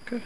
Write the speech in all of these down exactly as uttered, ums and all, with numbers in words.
Good.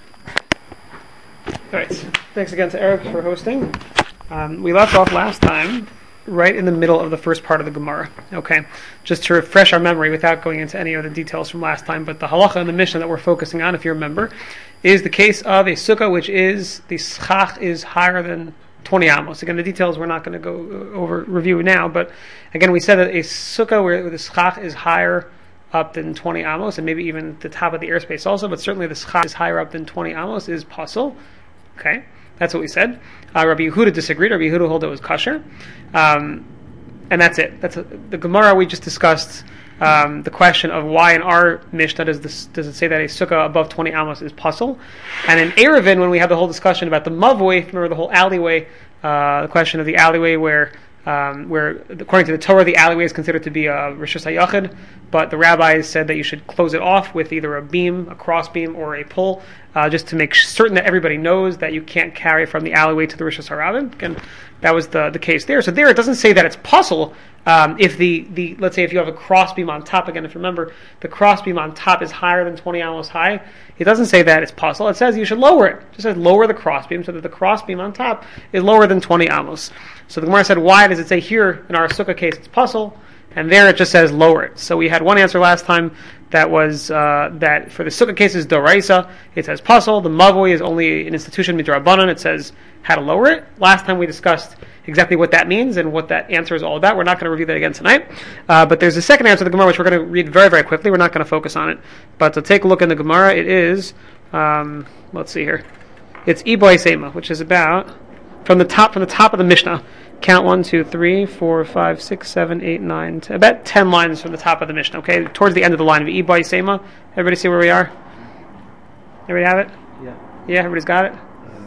All right. Thanks again to Eric for hosting. Um, we left off last time right in the middle of the first part of the Gemara. Okay, just to refresh our memory without going into any of the details from last time, but the halacha and the Mishnah that we're focusing on, if you remember, is the case of a sukkah which is, the schach is higher than twenty amos. Again, the details we're not going to go over review now, but again, we said that a sukkah where the schach is higher up than twenty amos, and maybe even the top of the airspace also, but certainly the schach is higher up than twenty amos, is pasul. Okay, that's what we said. Uh, Rabbi Yehuda disagreed. Rabbi Yehuda held it was kosher, um, and that's it. That's a, the Gemara we just discussed. Um, the question of why in our Mishnah does this does it say that a sukkah above twenty amos is pasul, and in Eruvin when we had the whole discussion about the mavoi, remember the whole alleyway, uh, the question of the alleyway where. Um, where, according to the Torah, the alleyway is considered to be a rishus hayachid, but the rabbis said that you should close it off with either a beam, a cross beam, or a pole, uh, just to make certain that everybody knows that you can't carry from the alleyway to the rishus harabim. Again, that was the, the case there. So there, it doesn't say that it's pasul. Um, if the, the let's say if you have a cross beam on top, again, if you remember, the cross beam on top is higher than twenty amos high, it doesn't say that it's pasul. It says you should lower it. It just says lower the cross beam so that the cross beam on top is lower than twenty amos. So the Gemara said, why does it say here in our sukkah case it's pasul, and there it just says lower it? So we had one answer last time that was uh, that for the sukkah case is doraisa, it says pasul. The mavoi is only an institution midrabanan, it says how to lower it. Last time we discussed exactly what that means and what that answer is all about. We're not going to review that again tonight. Uh, but there's a second answer to the Gemara which we're going to read very, very quickly. We're not going to focus on it. But to take a look in the Gemara, it is, um, let's see here. It's Iboy Sema, which is about, from the top from the top of the Mishnah. Count one, two, three, four, five, six, seven, eight, nine, ten, about ten lines from the top of the Mishnah, okay? Towards the end of the line of Iboy Sema. Everybody see where we are? Everybody have it? Yeah. Yeah, everybody's got it?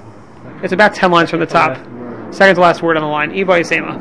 It's about ten lines from the top. Second to last word on the line. Iboy Sema.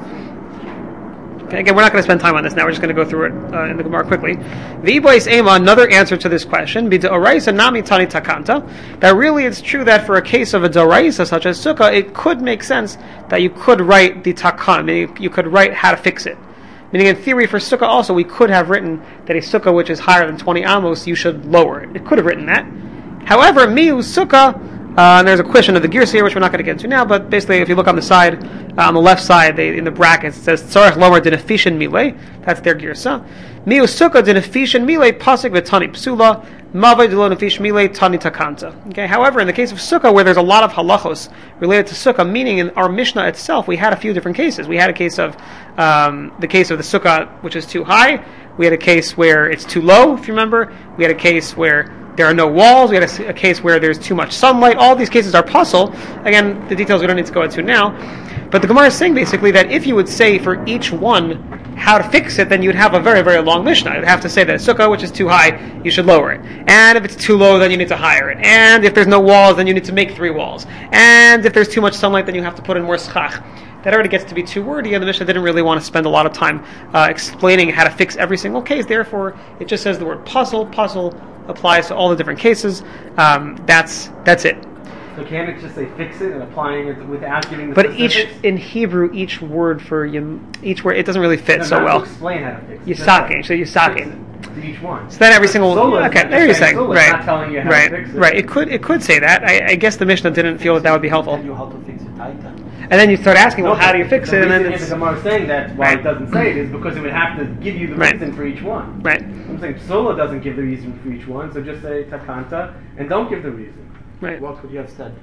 Okay, again, we're not going to spend time on this now. We're just going to go through it uh, in the Gemara quickly. The Iboy Sema, another answer to this question, be Oraisa Nami Tani Takanta, that really it's true that for a case of a Doraisa such as Sukkah, it could make sense that you could write the Takan, meaning you could write how to fix it. Meaning in theory for Sukkah also, we could have written that a Sukkah which is higher than twenty amos, you should lower it. It could have written that. However, Miu Sukkah, Uh, and there's a question of the Girsa here, which we're not going to get into now, but basically, if you look on the side, uh, on the left side, they, in the brackets, it says, Tzarech Lomer Dinefishin Mile, that's their Girsa. Miu Sukkah Dinefishin Mile, Pasik V'Tani Psula, Mavai Dilo Nefish Mile, Tani Takanta. Okay, however, in the case of Sukkah, where there's a lot of halachos related to Sukkah, meaning in our Mishnah itself, we had a few different cases. We had a case of, um, the case of the Sukkah, which is too high. We had a case where it's too low, if you remember. We had a case where there are no walls. We had a, a case where there's too much sunlight. All these cases are pasul. Again, the details we don't need to go into now. But the Gemara is saying basically that if you would say for each one how to fix it, then you'd have a very, very long Mishnah. You'd have to say that a sukkah, which is too high, you should lower it. And if it's too low, then you need to higher it. And if there's no walls, then you need to make three walls. And if there's too much sunlight, then you have to put in more schach. That already gets to be too wordy, and the Mishnah didn't really want to spend a lot of time uh, explaining how to fix every single case. Therefore, it just says the word pasul. Pasul applies to all the different cases. Um, that's that's it. So can't it just say fix it and applying it without giving the but specifics? each in Hebrew, each word for yim, each word, it doesn't really fit no, so not well. To explain how to fix it. Yisakin, so yisakin. To each one. So then every single Sola, okay, there you're saying Sola, right, not telling you how right, to fix it. right. It could it could say that. I, I guess the Mishnah didn't feel that that would be helpful. Tell you how to fix it, Taita. And then you start asking, well, No, how do you fix the it? And then reason it's the Gemara is saying that why Right. it doesn't say it is because it would have to give you the Right. reason for each one. right, I'm saying Sola doesn't give the reason for each one, so just say Takanta and don't give the reason. right. What would you have said?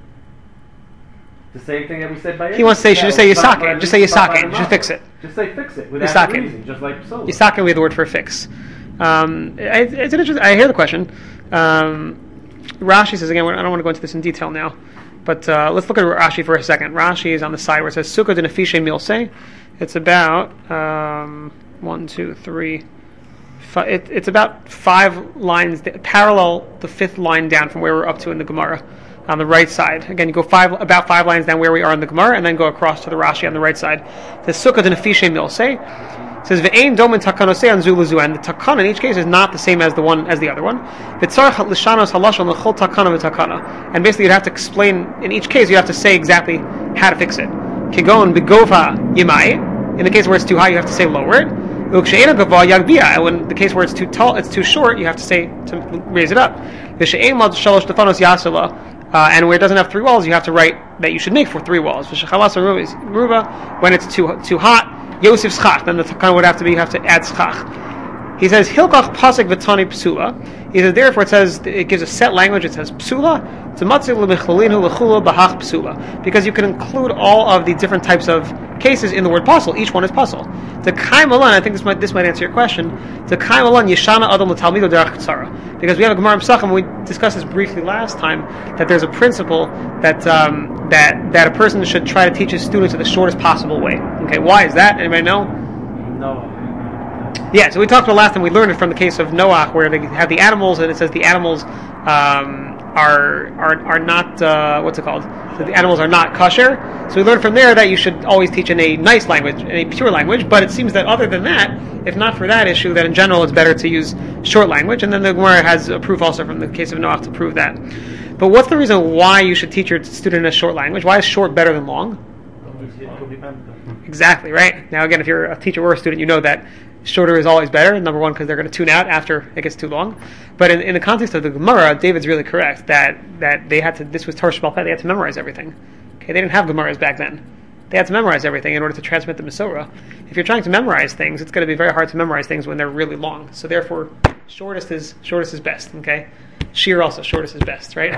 The same thing that we said by He wants to say, you should just say yisakin. Just say yisakin. Just fix it. Just say fix it without Yisakin. reason, just like Sola. Yisakin we have the word for fix. Um, I, it's an interesting. I hear the question. Um, Rashi says again. I don't want to go into this in detail now, but uh, let's look at Rashi for a second. Rashi is on the side where it says Sukkah Dinefishe Milse. It's about um, one, two, three. Five, it, it's about five lines parallel the fifth line down from where we're up to in the Gemara. On the right side. Again, you go five about five lines down where we are in the Gemara, and then go across to the Rashi on the right side. The Sukkah Dinefishe Milse says Ve'ein Domin Takanose an Zuluzu, and the Takana in each case is not the same as the one as the other one. V'tzarech Lishanos Halashon L'chol Takana v'Takana, and basically you'd have to explain in each case. You have to say exactly how to fix it. Kigon Begova Yimai. In the case where it's too high, you have to say lower it. Ukshe'ena gava yagbia. And when the case where it's too tall, it's too short, you have to say to raise it up. V'she'ema shalosh stefanos yasela. Uh, and where it doesn't have three walls, you have to write that you should make for three walls. When it's too too hot, Yosef schach. Then the takan would have to be you have to add schach. He says hilkach pasik v'tani psula. He says therefore it says it gives a set language. It says psula. Because you can include all of the different types of cases in the word puzzle. Each one is puzzle. The kaimalan, I think this might this might answer your question. The kaimalan yeshana adam l'talmido derech tzara. Because we have a Gemara Pesachim, we discussed this briefly last time, that there's a principle that um, that that a person should try to teach his students in the shortest possible way. Okay, why is that? Anybody know? No. Yeah, so we talked about last time. We learned it from the case of Noach, where they have the animals, and it says the animals. Um, Are are are not uh, what's it called? So the animals are not kosher. So we learned from there that you should always teach in a nice language, in a pure language. But it seems that other than that, if not for that issue, that in general it's better to use short language. And then the Gemara has a proof also from the case of Noach to prove that. But what's the reason why you should teach your student a short language? Why is short better than long? Exactly right. Now again, if you're a teacher or a student, you know that shorter is always better. Number one, because they're going to tune out after it gets too long. But in, in the context of the Gemara, David's really correct that that they had to. This was Torah Sheba'al Peh. They had to memorize everything. Okay, they didn't have Gemaras back then. They had to memorize everything in order to transmit the Masorah. If you're trying to memorize things, it's going to be very hard to memorize things when they're really long. So therefore, shortest is shortest is best. Okay, sheer also shortest is best, right?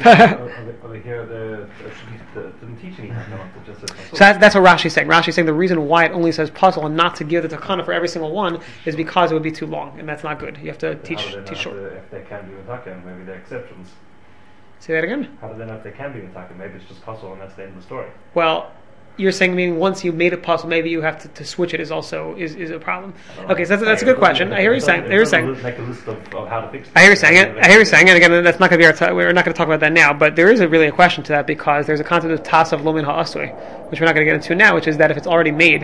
Over here, the didn't teach any. So that's, that's what Rashi's saying. Rashi's saying the reason why it only says puzzle and not to give the takana for every single one is because it would be too long, and that's not good. You have to teach teach short. To, if they can be mitaka, maybe they're exceptions. Say that again. How do they know if they can be mitaka? Maybe it's just puzzle, and that's the end of the story. Well, you're saying meaning once you made a puzzle, maybe you have to, to switch it is also is, is a problem. Okay, so that's, that's a good question. I hear you saying. I hear you saying. Make a list of, of how to fix it. I hear you saying it. I hear you saying it. Again, that's not going to be our. T- we're not going to talk about that now. But there is a really a question to that because there's a concept of tas of lomin ha'asui, which we're not going to get into now, which is that if it's already made,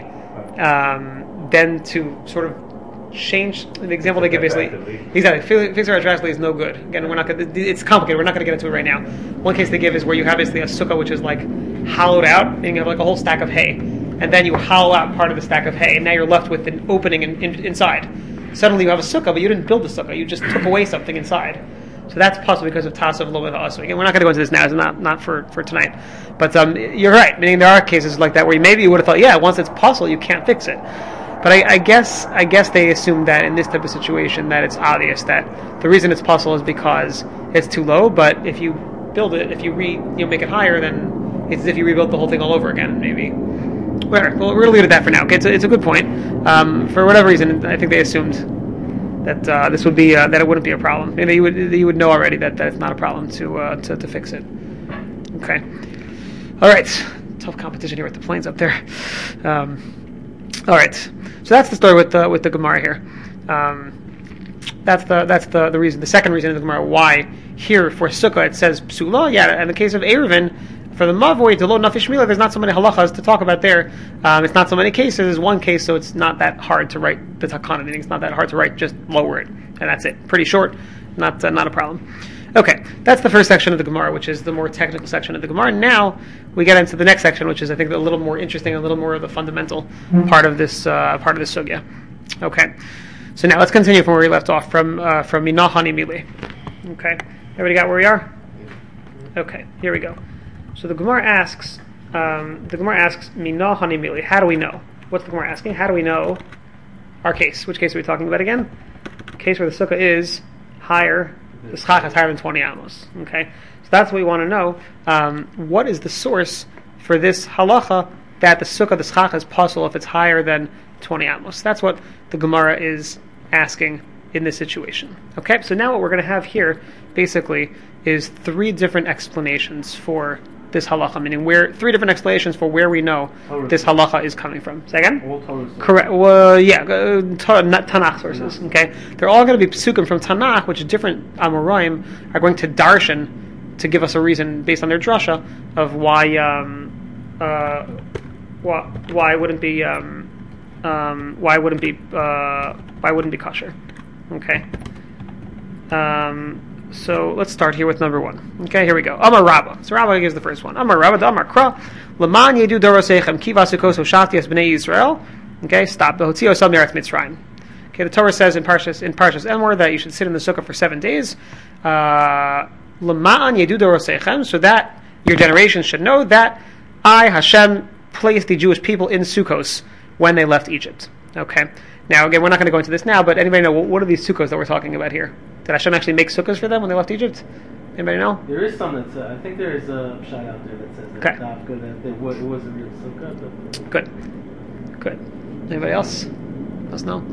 um, then to sort of change the example they give basically exactly fix it retroactively is no good. Again, we're not going. It's complicated. We're not going to get into it right now. One case they give is where you have basically a sukkah which is like hollowed out, and you have like a whole stack of hay, and then you hollow out part of the stack of hay, and now you're left with an opening in, in, inside. Suddenly you have a sukkah, but you didn't build the sukkah. You just took away something inside. So that's possible because of tas of lo v'ha'asu. Again, we're not going to go into this now. It's not not for, for tonight. But um, you're right. Meaning there are cases like that where maybe you would have thought, yeah, once it's puzzle, you can't fix it. But I, I guess I guess they assume that in this type of situation that it's obvious that the reason it's puzzle is because it's too low. But if you build it, if you re you know, make it higher, then it's as if you rebuilt the whole thing all over again. Maybe. Whatever. Well, we're going to leave it at that for now. Okay, it's a, it's a good point. Um, for whatever reason, I think they assumed that uh, this would be uh, that it wouldn't be a problem. Maybe you would you would know already that, that it's not a problem to uh, to to fix it. Okay. All right. Tough competition here with the planes up there. Um, all right. So that's the story with the with the Gemara here. Um, that's the that's the, the reason. The second reason in the Gemara why here for Sukkah it says psula. Yeah. In the case of Eruvin, for the Mavoi to lo nafish mila, there's not so many halachas to talk about there. Um, it's not so many cases. There's one case, so it's not that hard to write the takana. Meaning it's not that hard to write. Just lower it, and that's it. Pretty short. Not uh, not a problem. Okay, that's the first section of the Gemara, which is the more technical section of the Gemara. Now we get into the next section, which is I think a little more interesting, a little more of the fundamental part of this uh, part of this sugya. Okay, so now let's continue from where we left off from uh, from Minahani Mili. Okay, everybody got where we are? Okay, here we go. So the Gemara asks, um, the Gemara asks, Minahani Mili. How do we know? What's the Gemara asking? How do we know our case? Which case are we talking about again? The case where the sukkah is higher. The schach is higher than twenty amos. Okay, so that's what we want to know. Um, what is the source for this halacha that the sukkah, the schach, is possible if it's higher than twenty amos? That's what the Gemara is asking in this situation. Okay, so now what we're going to have here, basically, is three different explanations for this halacha, meaning where three different explanations for where we know Torah. This halacha is coming from. Say again? All Torah. Correct. Well, yeah, uh, Tanakh sources. Okay, they're all going to be psukim from Tanakh, which different Amoraim are going to darshan to give us a reason based on their drasha of why um, uh, why why wouldn't be um, um, why wouldn't be uh, why wouldn't be kosher. Okay. Um, So let's start here with number one. Okay, here we go. Amar Rabba. So Rabba gives the first one. Amar Rabba, Amar Kra, Laman Yedu Dorosechem Kivasukos Hoshatias Bnei Yisrael, Okay, stop. Behotzio sal meretz Mitzrayim. Okay, the Torah says in Parshas in Parshas Emor that you should sit in the sukkah for seven days. Lama'an yedu dorosechem, so that your generation should know that I, Hashem, placed the Jewish people in Sukkos when they left Egypt. Okay. Now, again, we're not going to go into this now, but anybody know what are these Sukkos that we're talking about here? Did Hashem actually make Sukkos for them when they left Egypt? Anybody know? There is some that's, uh, I think there is a shot out there that says that, okay. Dafka, that it was, it was a real Sukkah. But good. Good. Anybody else? Let's know.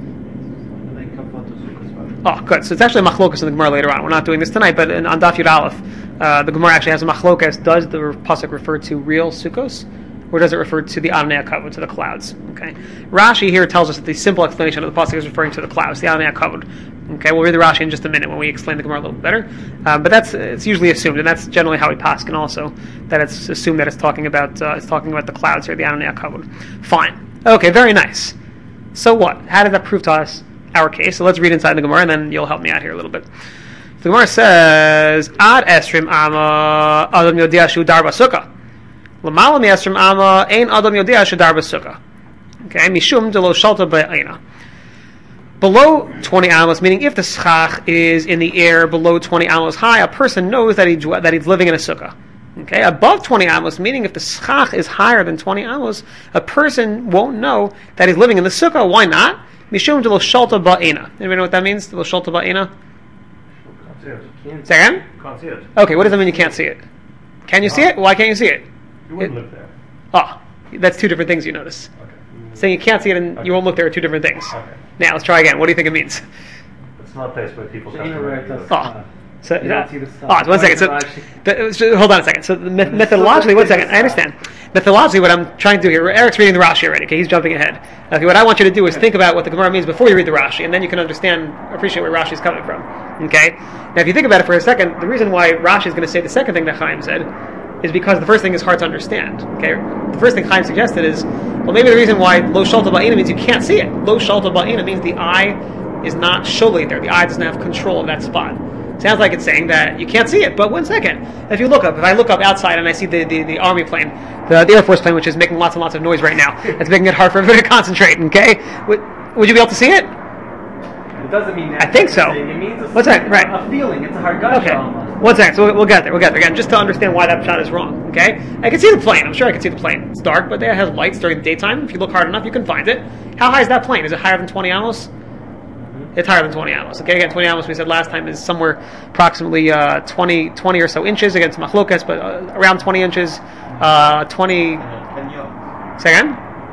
Oh, good. So it's actually a machlokas in the Gemara later on. We're not doing this tonight, but in, on Daf Yud Aleph, uh, the Gemara actually has a machlokas. Does the pasuk refer to real sukkos, or does it refer to the Adonai HaKavod, to the clouds? Okay. Rashi here tells us that the simple explanation of the pasuk is referring to the clouds, the Adonai HaKavod. Okay. We'll read the Rashi in just a minute when we explain the Gemara a little bit better. Uh, but that's it's usually assumed, and that's generally how we paskin also, that it's assumed that it's talking about uh, it's talking about the clouds here, the Adonai HaKavod. Fine. Okay. Very nice. So what? How did that prove to us our case? So let's read inside the Gemara, and then you'll help me out here a little bit. The Gemara says, Ad esrim ama adam yodea shu dar b'sukkah. L'mala mi esrim ama ein adam yodea shu dar b'sukkah. Okay, mishum de lo shalta ba'ina. Below twenty amos, meaning if the schach is in the air below twenty amos high, a person knows that he that he's living in a sukkah. Okay, above twenty amos, meaning if the schach is higher than twenty amos, a person won't know that he's living in the sukkah. Why not? Mishum de lo shalta ba'ina. Anybody know what that means? De lo shalta ba'ina? Say again? Can't see it. Okay, what does that mean you can't see it? Can you see it? Why can't you see it? You wouldn't It- live there. Oh, that's two different things you notice. Okay. Saying you can't see it and you won't look there are two different things. Okay. Now, let's try again. What do you think it means? It's not a place where people come She'ena to Eretz live. Oh. So, You don't see the sun. oh, one second. So, the, so, hold on a second. So, the me- methodologically, one second. I understand. Methodologically, what I'm trying to do here, Eric's reading the Rashi already. Okay, he's jumping ahead. Okay, what I want you to do is think about what the Gemara means before you read the Rashi, and then you can understand, appreciate where Rashi is coming from. Okay. Now, if you think about it for a second, the reason why Rashi is going to say the second thing that Chaim said is because the first thing is hard to understand. Okay, the first thing Chaim suggested is, well, maybe the reason why lo shalta ba'ina means you can't see it. Lo shalta ba'ina means the eye is not sholi there. The eye doesn't have control of that spot. Sounds like it's saying that you can't see it. But one second, if you look up, if I look up outside and I see the, the, the army plane, the, the Air Force plane, which is making lots and lots of noise right now, it's making it hard for everybody to concentrate. Okay, would, would you be able to see it? It doesn't mean that. I think so. It means a, What's that? Right. a feeling. It's a hargasha Okay. almost. One second. So we'll, we'll get there. We'll get there again, just to understand why that shot is wrong. Okay. I can see the plane. I'm sure I can see the plane. It's dark, but it has lights during the daytime. If you look hard enough, you can find it. How high is that plane? Is it higher than twenty amos? It's higher than twenty amos. Okay. Again, twenty amos we said last time is somewhere approximately uh, twenty, twenty or so inches against machlokas, but uh, around twenty inches. Uh, twenty. Say again.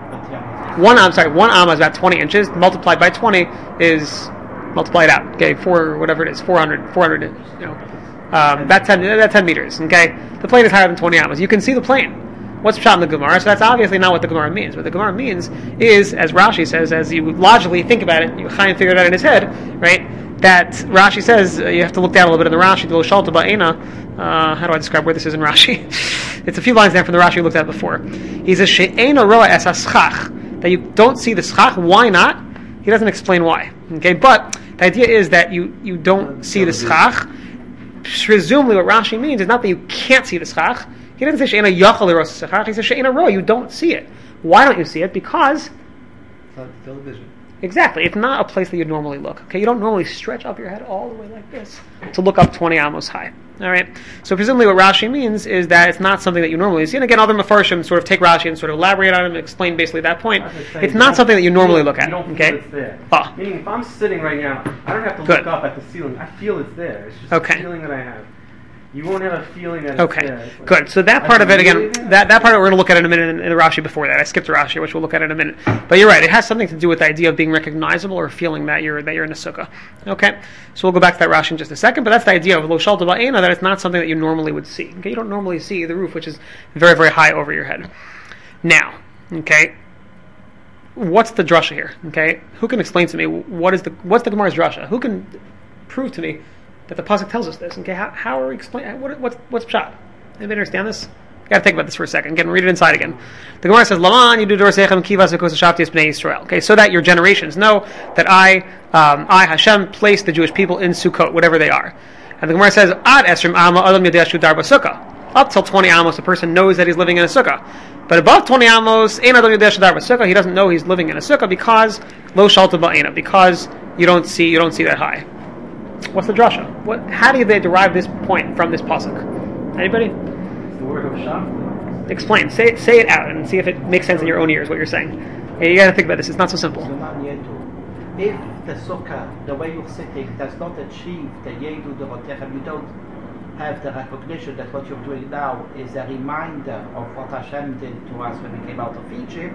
One. I'm sorry. One amma is about twenty inches. Multiplied by twenty is multiplied out. Okay, four whatever it is, four hundred, four hundred. You know, um, about ten, about ten meters. Okay, the plane is higher than twenty ammas. You can see the plane. What's shot in the Gemara? So that's obviously not what the Gemara means. What the Gemara means is, as Rashi says, as you logically think about it, you Chaim figured it out in his head, right? That Rashi says uh, you have to look down a little bit in the Rashi. Lo shalta ba'ina. Uh, how do I describe where this is in Rashi? It's a few lines down from the Rashi we looked at before. He says she'ena roa es haschach, that you don't see the schach. Why not? He doesn't explain why. Okay, but the idea is that you, you don't see the schach. Presumably, what Rashi means is not that you can't see the schach. He doesn't say she'ena yachal eros schach. He says she'ena roa. You don't see it. Why don't you see it? Because It's not television. exactly, it's not a place that you normally look. Okay, you don't normally stretch up your head all the way like this to look up twenty amos high. All right. So presumably, what Rashi means is that it's not something that you normally see. And again, other mafarshim sort of take Rashi and sort of elaborate on it and explain basically that point. It's not something that you normally look at. You don't Okay. feel it's there. Ah. Meaning, if I'm sitting right now, I don't have to Good. look up at the ceiling. I feel it's there. It's just Okay. a feeling that I have. You won't have a feeling that it's Okay, there. It's like- good. So that I part of it, again, really do. that, that part of it we're going to look at in a minute in, in the Rashi before that. I skipped the Rashi, which we'll look at in a minute. But you're right; it has something to do with the idea of being recognizable or feeling that you're that you're in a sukkah. Okay, so we'll go back to that Rashi in just a second. But that's the idea of lo shalta ba'ena, that it's not something that you normally would see. Okay, you don't normally see the roof, which is very very high over your head. Now, okay, what's the drasha here? Okay, who can explain to me what is the what's the Gemara's drasha? Who can prove to me that the pasuk tells us this? Okay, how, how are we explaining? What, what's what's pshat? Anybody understand this? You got to think about this for a second. Again, read it inside again. The Gemara says, "Laman yidu dorsechem kivas v'kosashafti bnei Yisrael." Okay, so that your generations know that I, um, I Hashem, placed the Jewish people in Sukkot, whatever they are. And the Gemara says, "Ad esrim amma adam yadeshu dar b'sukkah." Up till twenty amos, a person knows that he's living in a sukkah. But above twenty amos, Ein Adam Yodeh Shadar B'Sukkah, he doesn't know he's living in a sukkah because Lo Shalta Ba'ena, because you don't see you don't see that high. What's the drasha? What? How do they derive this point from this pasuk? Anybody? It's the word of Shaf. Explain. Say it. Say it out and see if it makes sense in your own ears. What you're saying. Hey, you got to think about this. It's not so simple. If the sukkah, the way you're sitting, does not achieve the Yedu Dorotechem, you don't have the recognition that what you're doing now is a reminder of what Hashem did to us when we came out of Egypt,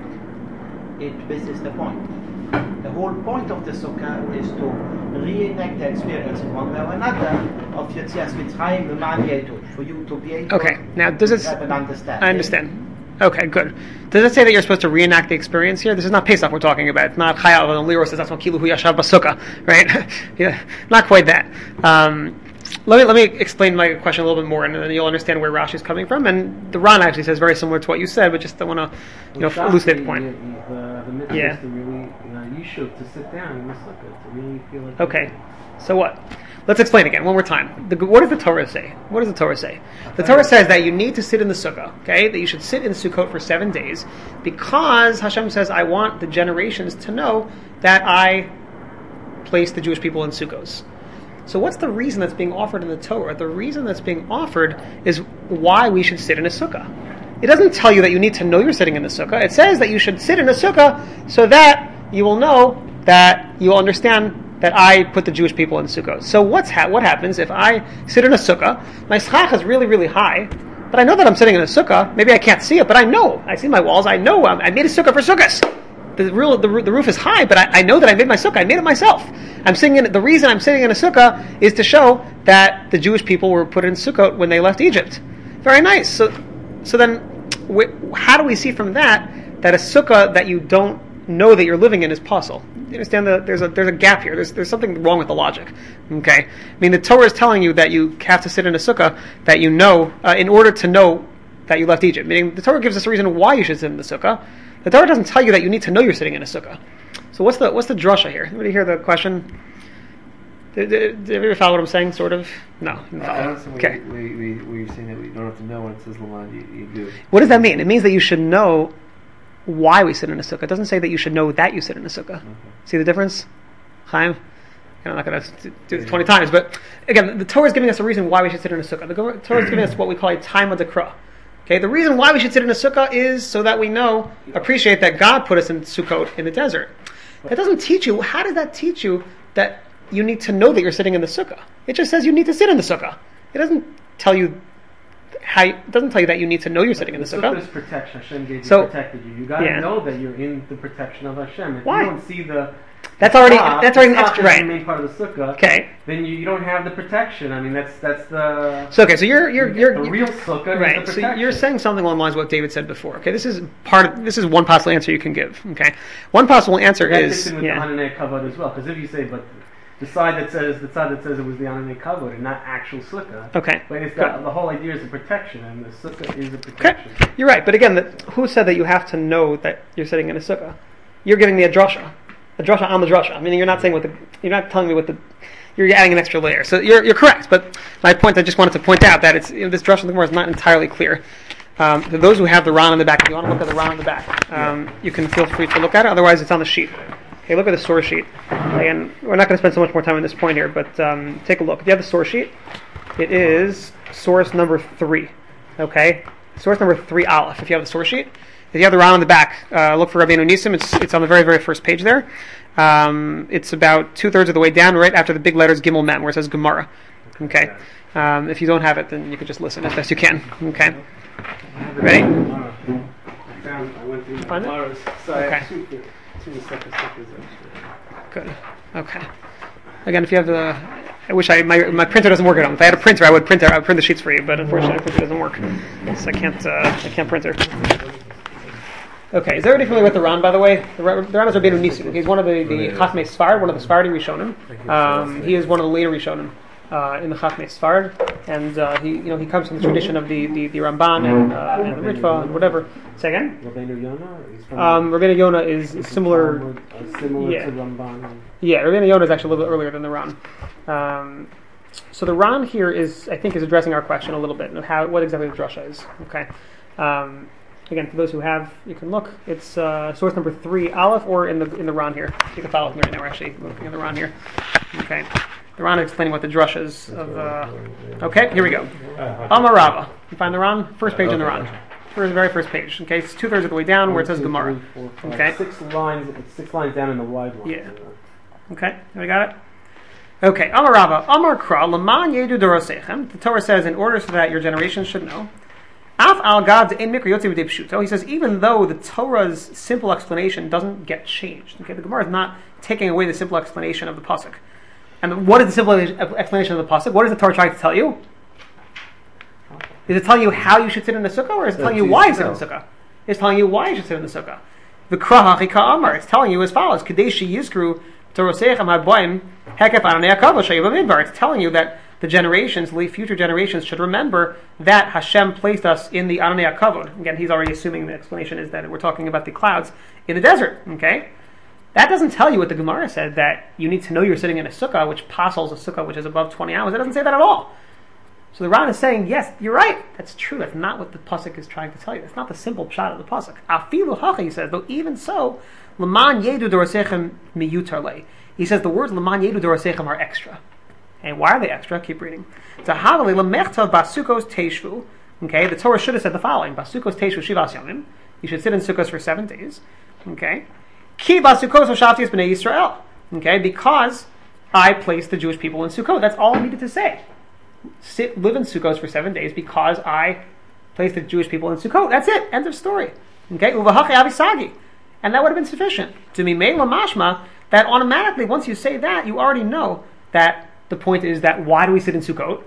it misses the point. The whole point of the sukkah is to reenact the experience in one way or another of Yetzias Mitzrayim, the Man Yedu, for you to be able Okay. Now, does it? to have an understanding. I understand. Okay, good. Does it say that you're supposed to reenact the experience here? This is not Pesach we're talking about. It's not Chayav and Liro says that's what Kilu Hu Yashav Basukkah, right? Yeah, not quite that. Um, let me let me explain my question a little bit more, and then you'll understand where Rashi is coming from. And the Ran actually says very similar to what you said, but just I want to, you know, elucidate the point. The, the mitzvah Yeah. is to really, you know, you should to sit down in the sukkah to really feel like. Okay, so what? Let's explain again one more time. The, what does the Torah say? What does the Torah say? The Torah says that you need to sit in the sukkah, okay? That you should sit in the Sukkot for seven days because Hashem says, I want the generations to know that I placed the Jewish people in Sukkos. So what's the reason that's being offered in the Torah? The reason that's being offered is why we should sit in a sukkah. It doesn't tell you that you need to know you're sitting in the sukkah. It says that you should sit in a sukkah so that you will know that you will understand that I put the Jewish people in Sukkot. So what's ha- what happens if I sit in a sukkah, my schach is really, really high, but I know that I'm sitting in a sukkah, maybe I can't see it, but I know, I see my walls, I know I'm, I made a sukkah for sukkahs. The, real, the, the roof is high, but I, I know that I made my sukkah, I made it myself. I'm sitting in, the reason I'm sitting in a sukkah is to show that the Jewish people were put in Sukkot when they left Egypt. Very nice. So, so then, wh- how do we see from that, that a sukkah that you don't know that you're living in is possible? You understand that there's a there's a gap here. There's there's something wrong with the logic. Okay, I mean the Torah is telling you that you have to sit in a sukkah that you know uh, in order to know that you left Egypt. Meaning the Torah gives us a reason why you should sit in the sukkah. The Torah doesn't tell you that you need to know you're sitting in a sukkah. So what's the what's the drasha here? Anybody hear the question? Did, did, did everybody follow what I'm saying? Sort of. No. You didn't I follow. don't understand Okay. where, you- where, you- where you're saying that we don't have to know when it says Laman, you, you do. What does that mean? It means that you should know why we sit in a sukkah. It doesn't say that you should know that you sit in a sukkah. Okay. See the difference? Chaim? I'm not going to do this twenty times, but again, the Torah is giving us a reason why we should sit in a sukkah. The Torah is giving us what we call a time of the Dekra. Okay, the reason why we should sit in a sukkah is so that we know, appreciate that God put us in Sukkot in the desert. That doesn't teach you, how does that teach you that you need to know that you're sitting in the sukkah? It just says you need to sit in the sukkah. It doesn't tell you how, it doesn't tell you that you need to know you're sitting in the sukkah sukkah. is protection. Hashem gave you, So- protected you. You got to yeah. know that you're in the protection of Hashem. If Why? you don't see the That's already, top, that's already the an top extra, is right. the main part of the sukkah. Okay. Then you, you don't have the protection. I mean, that's that's the So okay, so you're you're you're the real sukkah right. is the So protection. you're saying something along the lines of what David said before. Okay, this is part of this is one possible answer you can give. Okay, one possible answer that is fits in with yeah. the Hananei Kavod as well. Because if you say, but the side that says the side that says it was the Hananei Kavod and not actual sukkah. Okay, But it's good. got, the whole idea is the protection, and the sukkah is the Okay, protection. you're right. But again, the, who said that you have to know that you're sitting in a sukkah? You're giving me a drasha, a drasha on the drasha. Meaning you're not saying what the you're not telling me what the you're adding an extra layer. So you're you're correct. But my point, I just wanted to point out that it's you know, this drasha in the Gemara is not entirely clear. Um, for those who have the Ran on the back, if you want to look at the Ran on the back, um, you can feel free to look at it. Otherwise, it's on the sheet. Okay, look at the source sheet. Again, we're not going to spend so much more time on this point here, but um, take a look. If you have the source sheet, it is source number three. Okay, source number three Aleph. If you have the source sheet, if you have the Ran on the back, uh, look for Rabbeinu Nisim. It's it's on the very very first page there. Um, it's about two thirds of the way down, right after the big letters Gimel Mem, where it says Gemara. Okay. Um, if you don't have it, then you can just listen as best you can. Okay. Ready? I found, I went through my Find it? Gemara's, so I Okay. have two, two separate sukkahs actually. Good. Okay. Again, if you have the, I wish I my my printer doesn't work at home. If I had a printer, I would print I would print the sheets for you. But unfortunately, the printer doesn't work, so I can't uh, I can't printer. Okay, is everybody familiar with the Ran, by the way? The Ran the Ran is Rabbeinu Nisim. He's one of the, the Chachmei Sfard, one of the Sephardi Rishonim. Um, he is one of the later Rishonim uh, in the Chachmei Sfard, and uh, he you know he comes from the tradition of the, the, the Ramban and, uh, and the Ritva and whatever. Say again? Rabbeinu Yonah? He's from Um, Rabbeinu Yonah is, is similar. Talmud, uh, similar yeah. to Ramban. Yeah, Rabbeinu Yonah is actually a little bit earlier than the Ran. Um, so the Ran here is, I think, is addressing our question a little bit of how what exactly the drasha is. Okay, um, again, for those who have, you can look. It's uh, source number three, Aleph, or in the in the Ran here. You can follow with me right now. We're actually looking at the Ran here. Okay, the Ran is explaining what the drush is of. Uh, okay, here we go. Amar Rava. You find the Ran, first page in the Ran, first very first page. Okay, it's two thirds of the way down where it says Gemara. Okay, Six lines. It's six lines down in the wide line. Yeah. Okay, we got it. Okay, Amar Rava, Amar Kra, Laman Yedu Dorosechem. The Torah says, in order so that your generation should know. Af al Gad in Mikra Yotze B'Dei Pshuto. He says, even though the Torah's simple explanation doesn't get changed. Okay, the Gemara is not taking away the simple explanation of the pasuk. And what is the simple explanation of the pasuk? What is the Torah trying to tell you? Is it telling you how you should sit in the sukkah, or is it telling you why you sit in the sukkah? It's telling you why you should sit in the sukkah. The Kra Hachika Amar. It's telling you as follows: Kadeshi Yizkru. It's telling you that the generations, the future generations, should remember that Hashem placed us in the Ananei HaKavod. Again, he's already assuming the explanation is that we're talking about the clouds in the desert. Okay, that doesn't tell you what the Gemara said, that you need to know you're sitting in a sukkah, which passes a sukkah which is above twenty hours. It doesn't say that at all. So the Ran is saying, yes, you're right. That's true. That's not what the pasuk is trying to tell you. That's not the simple pshat of the pasuk. Afilu hacha, he says, though even so. L'man yedu dorosechem miyutar le. He says the words l'man yedu dorosechem are extra. And why are they extra? Keep reading. Tahavali lemechtav basukos teishvu. Okay, the Torah should have said the following: Basukos teishvu shivas yamim. You should sit in sukkos for seven days. Okay, ki basukos hoshafti es bnei Yisrael. Okay, because I placed the Jewish people in Sukkot. That's all I needed to say. Sit, live in sukkos for seven days because I placed the Jewish people in Sukkot. That's it. End of story. Okay, uvahachi avisagi. And that would have been sufficient. To me, meila mashma, that automatically, once you say that, you already know that the point is that why do we sit in Sukkot?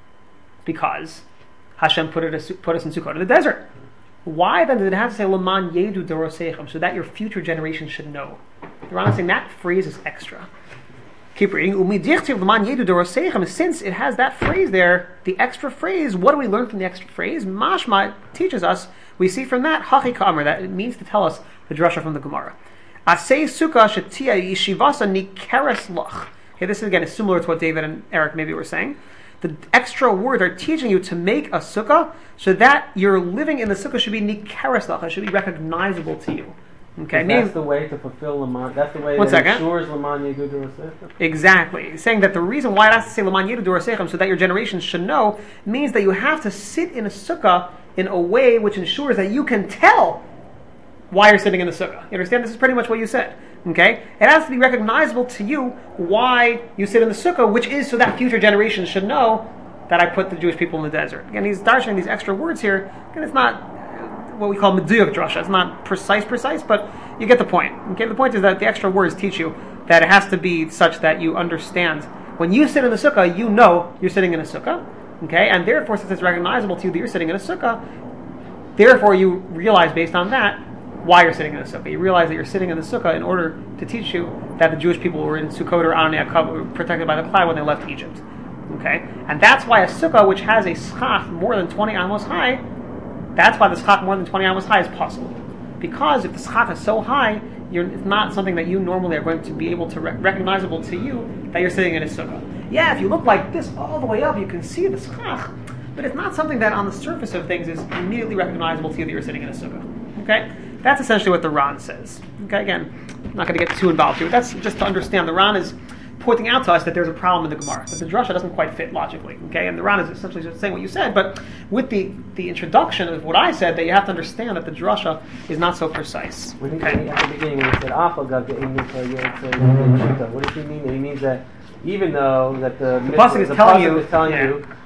Because Hashem put, it, put us in Sukkot in the desert. Why then did it have to say Laman Yedu Dorosechem, so that your future generation should know? The Ran is saying that phrase is extra. Keep reading. Umidichtiv Laman Yedu Dorosechem, since it has that phrase there, the extra phrase, what do we learn from the extra phrase? Mashma teaches us, we see from that, Hachi Kamer, that it means to tell us the drasha from the Gemara. Asay sukkah shetia yeshivasa nikeres lach. Okay, this again is similar to what David and Eric maybe were saying. The extra words are teaching you to make a sukkah so that your living in the sukkah should be nikeres lach. It should be recognizable to you. Okay, that's meaning, the way to fulfill Laman. That's the way one that second. ensures Laman Yedu Dorosechem. Exactly. He's saying that the reason why it has to say Laman Yedu Dorosechem, so that your generations should know, means that you have to sit in a sukkah in a way which ensures that you can tell why you're sitting in the sukkah. You understand? This is pretty much what you said. Okay? It has to be recognizable to you why you sit in the sukkah, which is so that future generations should know that I put the Jewish people in the desert. Again, he's darshaning these extra words here. Again, it's not what we call meduyuk drasha. It's not precise, precise, but you get the point. Okay? The point is that the extra words teach you that it has to be such that you understand. When you sit in the sukkah, you know you're sitting in a sukkah. Okay? And therefore, since it's recognizable to you that you're sitting in a sukkah, therefore you realize based on that why you're sitting in the sukkah. You realize that you're sitting in the sukkah in order to teach you that the Jewish people were in Sukkot or Ananei HaKavod, protected by the cloud when they left Egypt. Okay? And that's why a sukkah which has a schach more than twenty amos high, that's why the schach more than twenty amos high is possible. Because if the schach is so high, you're, it's not something that you normally are going to be able to rec- recognizable to you that you're sitting in a sukkah. Yeah, if you look like this all the way up, you can see the schach, but it's not something that on the surface of things is immediately recognizable to you that you're sitting in a sukkah. Okay? That's essentially what the Ran says. Okay, again, I'm not going to get too involved here. That's just to understand. The Ran is pointing out to us that there's a problem in the Gemara, that the drasha doesn't quite fit logically. Okay, and the Ran is essentially just saying what you said, but with the, the introduction of what I said, that you have to understand that the drasha is not so precise. When he, Okay. at the beginning, when he said "Afagav ge'im mikra yotzei," what does he mean? He means that even though that the The pasuk is the telling pasuk you- is telling yeah. you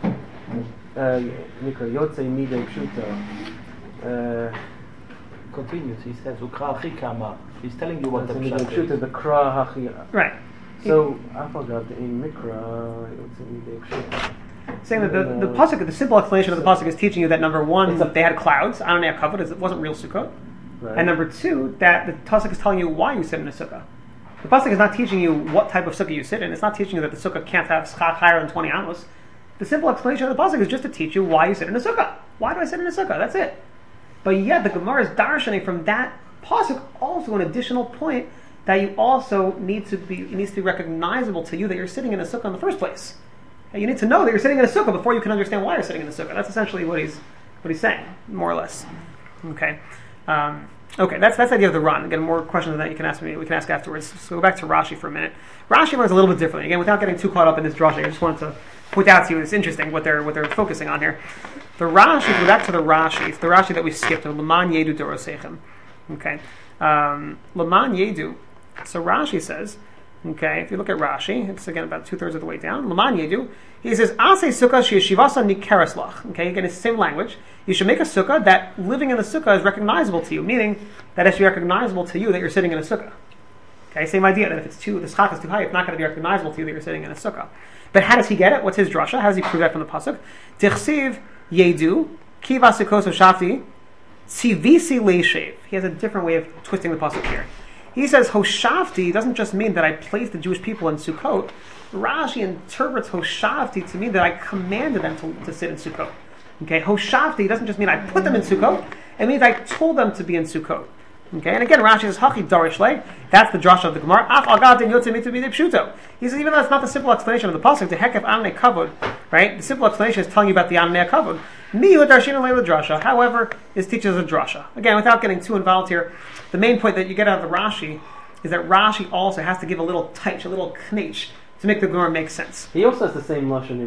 uh, mikra yotzei midei pshuta. Uh, Continues. He says, "Ukra chikama." He's telling you what the midei pshat pshuta, is. the kra hachi. Right. So "Afagav ge'im mikra yotzei midei pshuta." Saying that the, the pasuk, the simple explanation of the pasuk is teaching you that number one, It's a- they had clouds, Ananei HaKavod, it wasn't real Sukkot. Right. And number two, that the pasuk is telling you why you sit in a sukkah. The pasuk is not teaching you what type of sukkah you sit in. It's not teaching you that the sukkah can't have schach higher than twenty amos. The simple explanation of the pasuk is just to teach you why you sit in a sukkah. Why do I sit in a sukkah? That's it. But yet the Gemara is darshaning from that pasuk also an additional point that you also need to be, it needs to be recognizable to you that you're sitting in a sukkah in the first place. And you need to know that you're sitting in a sukkah before you can understand why you're sitting in the sukkah. That's essentially what he's what he's saying, more or less. Okay, um, okay, that's that's the idea of the run. Again, more questions than that you can ask me. We can ask afterwards. So go back to Rashi for a minute. Rashi learns a little bit differently. Again, without getting too caught up in this drasha, I just wanted to point out to you it's interesting what they're what they're focusing on here. The Rashi, go back to the Rashi. It's the Rashi that we skipped. L'man yedu dorosechem. Okay, um, L'man yedu. So Rashi says. Okay, if you look at Rashi, it's again about two thirds of the way down. L'man yedu. He says, "Asay sukkah sheyeshivasa nikeres lach." Okay, again, it's the same language. You should make a sukkah that living in the sukkah is recognizable to you, meaning that it should be recognizable to you that you're sitting in a sukkah. Okay, same idea that if it's too the schach is too high, it's not going to be recognizable to you that you're sitting in a sukkah. But how does he get it? What's his drasha? How does he prove that from the pasuk? Tichsiv yedu kiva sukkos shafti tzivisi leishev. He has a different way of twisting the pasuk here. He says Hoshavti doesn't just mean that I placed the Jewish people in Sukkot. Rashi interprets Hoshavti to mean that I commanded them to, to sit in Sukkot. Okay, Hoshavti doesn't just mean I put them in Sukkot. It means I told them to be in Sukkot. Okay, and again Rashi says Hachi Darish Le. That's the drasha of the Gemara. Ach Agad Den Yotze Mitu B'Dei Pshuto. He says even though it's not the simple explanation of the pasuk, the Hekef Anei Kavod, right? The simple explanation is telling you about the Anei Kavod. Mi Darshin Leila Drasha. However, this teaches a drasha. Again, without getting too involved here, the main point that you get out of the Rashi is that Rashi also has to give a little touch, a little knitch, to make the Gemara make sense. He also has the same lashon.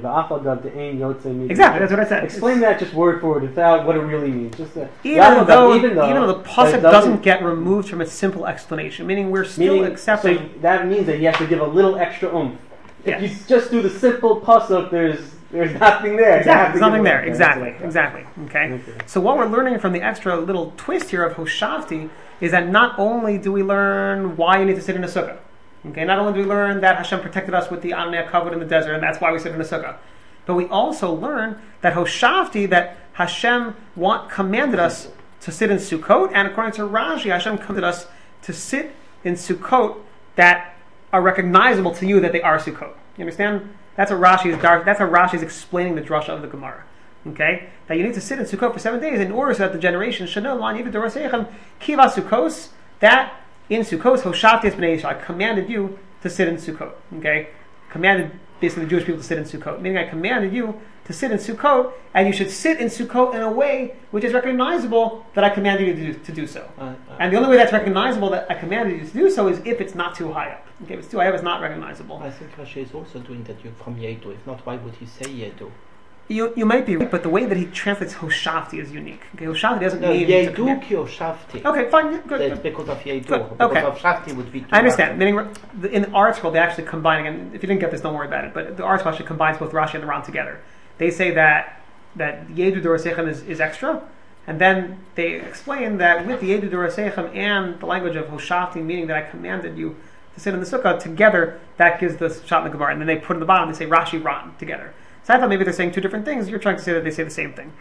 Exactly, that's what I said. Explain that just word for word without what it really means. Just uh, even, though, even though even though the pasuk doesn't, doesn't get removed from its simple explanation, meaning we're still meaning, accepting. So that means that you have to give a little extra oomph. If yes. you just do the simple pasuk, there's there's nothing there. Exactly, there's nothing there. Exactly, okay. exactly. Okay? okay. So what we're learning from the extra little twist here of Hoshavti is that not only do we learn why you need to sit in a sukkah. Okay, not only do we learn that Hashem protected us with the Anei Kavod in the desert, and that's why we sit in a sukkah, but we also learn that Hoshavti, that Hashem want, commanded us to sit in Sukkot, and according to Rashi, Hashem commanded us to sit in Sukkot that are recognizable to you that they are Sukkot. You understand? That's what Rashi is. That's how Rashi is explaining the drasha of the Gemara. Okay, that you need to sit in Sukkot for seven days in order so that the generation should know kiva Sukkos, that in Sukkot Hoshavti es bnei Yisrael, I commanded you to sit in Sukkot. Okay, commanded basically the Jewish people to sit in Sukkot, meaning I commanded you to sit in Sukkot, and you should sit in Sukkot in a way which is recognizable that I commanded you to do, to do so. Uh, uh, and the only way that's recognizable that I commanded you to do so is if it's not too high up. Okay, if it's too high up, it's not recognizable. I think Rashi is also doing that from Yedu. If not, why would he say Yedu? You you might be right, but the way that he translates Hoshavti is unique. Okay, Hoshavti doesn't no, mean Yedu to ki Hoshavti. Okay, fine, good. It's because of Yedu. Good. Because okay. of Hoshavti would be too I understand. hard. Meaning, in the article, they actually combine, and if you didn't get this, don't worry about it, but the article actually combines both Rashi and the Ran together. They say that that Yedu Dorasechem is, is extra, and then they explain that with the Yedu Dorasechem and the language of Hoshavti, meaning that I commanded you to sit in the sukkah, together, that gives the shot in the Gemara. And then they put in the bottom, they say Rashi Ran together. So I thought maybe they're saying two different things. You're trying to say that they say the same thing.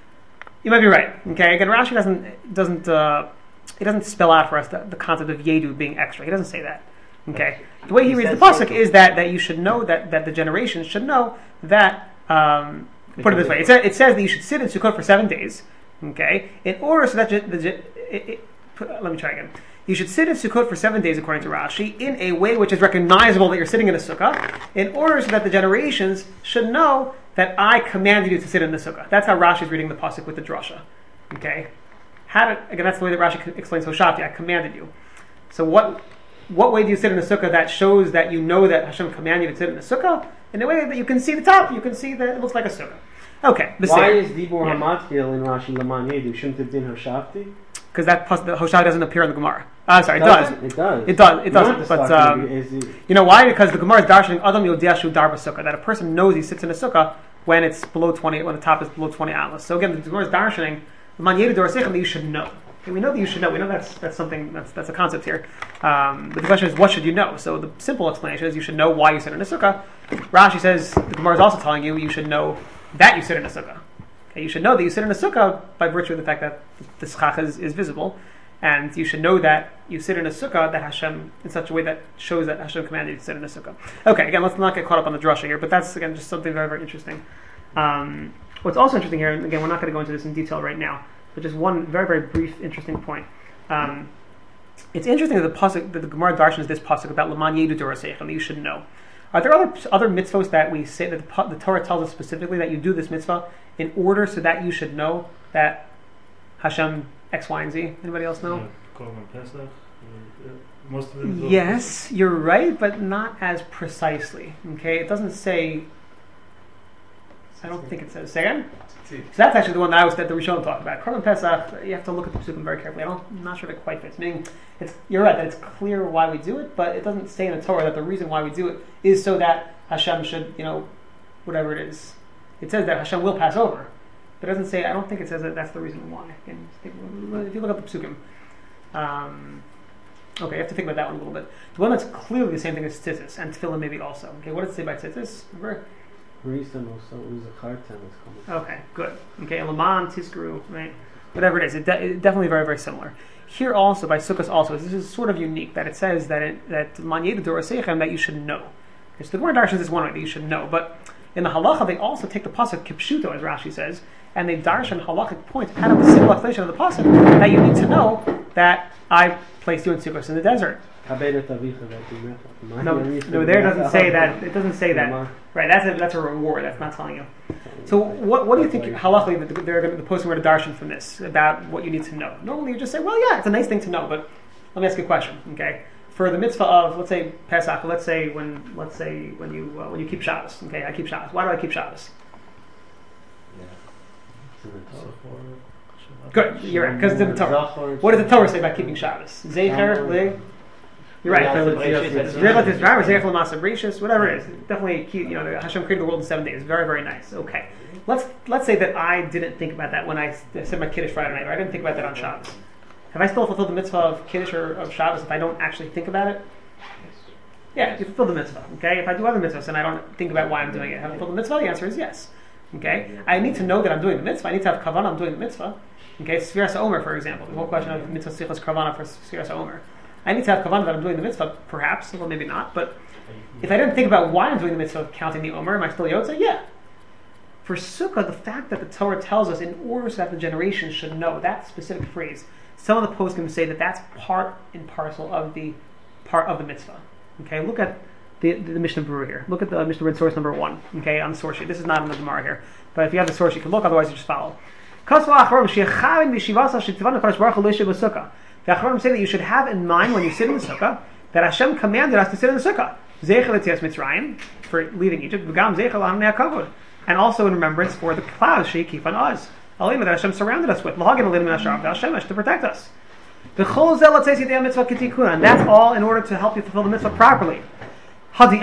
You might be right. Okay, again, Rashi doesn't doesn't uh, he doesn't spell out for us the, the concept of Yedu being extra. He doesn't say that. Okay, the way he, he reads the pasuk is that, that you should know that, that the generations should know that. Um, put it this way: it says, it says that you should sit in Sukkot for seven days. Okay, in order so that the it, it, put, let me try again. You should sit in Sukkot for seven days, according to Rashi, in a way which is recognizable that you're sitting in a sukkah, in order so that the generations should know that I commanded you to sit in the sukkah. That's how Rashi is reading the pasuk with the drasha. Okay, how did, again, that's the way that Rashi explains Hoshavti. I commanded you. So what what way do you sit in a sukkah that shows that you know that Hashem commanded you to sit in a sukkah? In a way that you can see the top, you can see that it looks like a sukkah. Okay. Why same. is Dibur yeah. Hamatkil in Rashi Laman Yedu? Shouldn't it be in Hoshavti? Because that plus the Hoshavti doesn't appear in the Gemara. Uh, sorry, it, it does. It does. It does. It does. But um, it, you know why? Because the Gemara is darshaning Adam Yodiashu Darba Sukkah, that a person knows he sits in a sukkah when it's below twenty, when the top is below twenty atlas. So again, the Gemara is darshaning Laman Yedu Dorasechem that you should know. Okay, we know that you should know. We know that's that's something that's that's a concept here. Um, but the question is, what should you know? So the simple explanation is you should know why you sit in a sukkah. Rashi says the Gemara is also telling you you should know that you sit in a sukkah. Okay, you should know that you sit in a sukkah by virtue of the fact that the schach is, is visible. And you should know that you sit in a sukkah that Hashem, in such a way that shows that Hashem commanded you to sit in a sukkah. Okay, again, let's not get caught up on the drasha here, but that's, again, just something very, very interesting. Um, what's also interesting here, and again, we're not going to go into this in detail right now, but just one very, very brief, interesting point. Um, it's interesting that the pasuk, that the Gemara darshan is this pasuk about Laman Yedu Dorasechem, that you should know. Are there other other mitzvahs that we say, that the, the Torah tells us specifically that you do this mitzvah in order so that you should know that Hashem X, Y, and Z. Anybody else know? Yeah, Korban Pesach. uh, Most of them. Yes, you're right, but not as precisely. Okay, it doesn't say. I don't think it says. Say again. So that's actually the one that I was that the Rishon talked about. Korban Pesach. You have to look at the Pesukim very carefully. I don't, I'm not sure if it quite fits. Meaning, it's you're right that it's clear why we do it, but it doesn't say in the Torah that the reason why we do it is so that Hashem should, you know, whatever it is. It says that Hashem will pass over, but it doesn't say. I don't think it says that that's the reason why. Again, if you look at the Pesukim. Um, Okay, you have to think about that one a little bit. The one that's clearly the same thing as tzitzis, and tefillah maybe also. Okay, what does it say by tzitzis? Remember? Reason also was a chartan is coming. Okay, good. Okay, Laman, Tizgru, right? Whatever it is, it, de- it definitely very, very similar. Here also, by Sukkot also, this is sort of unique that it says that it, that man yedu dorasechem, that you should know. Okay, so the Gemara darshans is one way that you should know, but in the halacha they also take the pasuk kipshuto, as Rashi says, and they darshan halachic points out of the simple explanation of the pasuk that you need to know that I placed you in Sukkot in the desert. No, no, there it doesn't say that. It doesn't say that. Right, that's a that's a reward. That's not telling you. So what what do you think halachically that they're going to the posting word darshan from this about what you need to know? Normally you just say, well, yeah, it's a nice thing to know, but let me ask you a question. Okay, for the mitzvah of let's say Pesach, let's say when let's say when you uh, when you keep Shabbos. Okay, I keep Shabbos. Why do I keep Shabbos? Good, you're right. Because the Torah. What does the Torah say about keeping Shabbos? Zecher, le. You're right. Whatever it is, definitely key. You know, Hashem created the world in seven days. Very, very nice. Okay, let's let's say that I didn't think about that when I said my Kiddush Friday night, or I didn't think about that on Shabbos. Have I still fulfilled the mitzvah of Kiddush or of Shabbos if I don't actually think about it? Yeah, you fulfill the mitzvah. Okay, if I do other mitzvahs and I don't think about why I'm doing it, have I fulfilled the mitzvah? The answer is yes. Okay, I need to know that I'm doing the mitzvah. I need to have kavanah. I'm doing the mitzvah. Okay, Sfiras HaOmer, for example, the whole question of mitzvah sichos kavanah for Sfiras HaOmer. I need to have kavanah that I'm doing the mitzvah, perhaps, well, maybe not. But if I didn't think about why I'm doing the mitzvah of counting the Omer, am I still Yotze? Yeah. For Sukkah, the fact that the Torah tells us in order so that the generations should know that specific phrase, some of the poskim say that that's part and parcel of the part of the mitzvah. Okay, look at the, the, the Mishnah Berurah here. Look at the Mishnah Berurah source number one. Okay, on the source sheet. This is not in the Gemara here, but if you have the source, you can look. Otherwise, you just follow. The Achronim say that you should have in mind when you sit in the sukkah that Hashem commanded us to sit in the sukkah. Zeichel Yetzias Mitzrayim, for leaving Egypt, and also in remembrance for the clouds Sheikif on us. That Hashem surrounded us with to protect us. And that's all in order to help you fulfill the mitzvah properly. He says,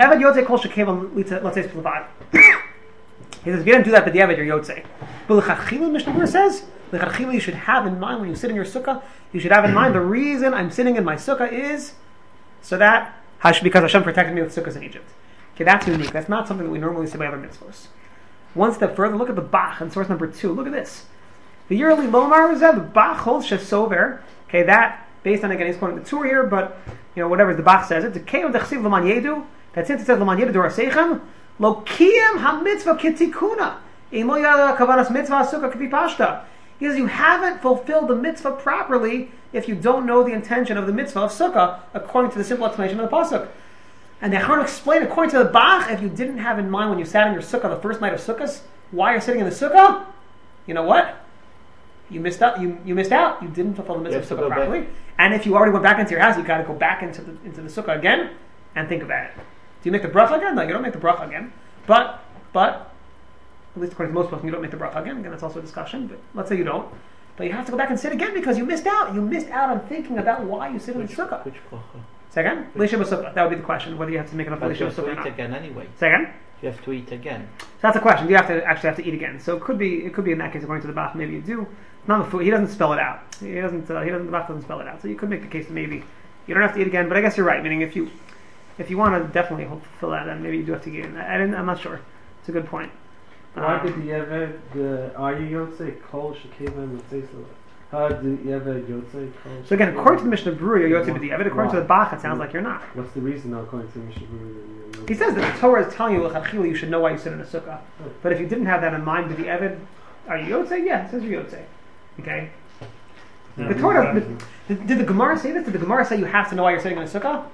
if you don't do that, but the Eved, you're Yotze. But L'chachila, Mishnah Berurah says, L'chachila, you should have in mind when you sit in your sukkah, you should have in mind the reason I'm sitting in my sukkah is so that, because Hashem protected me with sukkahs in Egypt. Okay, that's unique. That's not something that we normally say by other mitzvahs. One step further, look at the Bach in source number two. Look at this. The yearly Lomar is that the Bach holds Shesover. Okay, that, based on, again, he's quoting the Tur here, but, you know, whatever the Bach says it, the Kei of the Chesiv L'man Yedu, that since it says L'man Yedu Dorasechem, Lo kiyem ha-mitzvah kitikuna. Ein lo yada kavanas mitzvah sukkah k'pi pashta. He says you haven't fulfilled the mitzvah properly if you don't know the intention of the mitzvah of sukkah according to the simple explanation of the pasuk. And the Achronim explain according to the Bach, if you didn't have in mind when you sat in your sukkah the first night of sukkahs why you're sitting in the sukkah, you know what? You missed out. You, you missed out. You didn't fulfill the mitzvah of sukkah properly. Back. And if you already went back into your house, you got to go back into the into the sukkah again and think about it. Do you make the bracha again? No, you don't make the bracha again. But, but, at least according to most people, you don't make the bracha again. Again, that's also a discussion, but let's say you don't. But you have to go back and sit again because you missed out. You missed out on thinking about why you sit in the sukkah. Which bracha? Say again? Leisha b'sukkah. That would be the question, whether you have to make enough But leisha you have b'sukkah to or eat not. again anyway. Say again? You have to eat again. So that's the question. Do you have to actually have to eat again? So it could be, it could be in that case, according to the Bach, maybe you do. Not the food. He doesn't spell it out. He doesn't, uh, he doesn't, the Bach doesn't spell it out. So you could make the case that maybe you don't have to eat again, but I guess you're right, meaning if you, If you want to definitely fulfill that, then maybe you do have to get in. I didn't, I'm not sure. It's a good point. Why Um, did the Eved, the are you Yotze Kol Shekeva Mitzvah? How did the Eved Yotze Kol? so again, according to the Mishnah Berurah, you're Yotze B'di'evet. According to the Bach, it sounds like you're not. What's the reason now, according to Mishnah Berurah? He says that the Torah is telling you l'chachila you should know why you sit in a sukkah. But if you didn't have that in mind, B'di'evet, are you Yotze? Yeah, it says you're Yotze. Okay. Yeah, The Torah, exactly. did, did the Gemara say this? Did the Gemara say you have to know why you're sitting in a sukkah?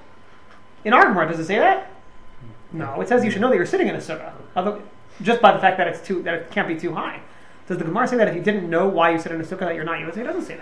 In our Gemara, does it say that? No, it says you should know that you're sitting in a sukkah. Although, just by the fact that it's too, that it can't be too high. Does the Gemara say that if you didn't know why you sit in a sukkah that you're not Yotze? It doesn't say that.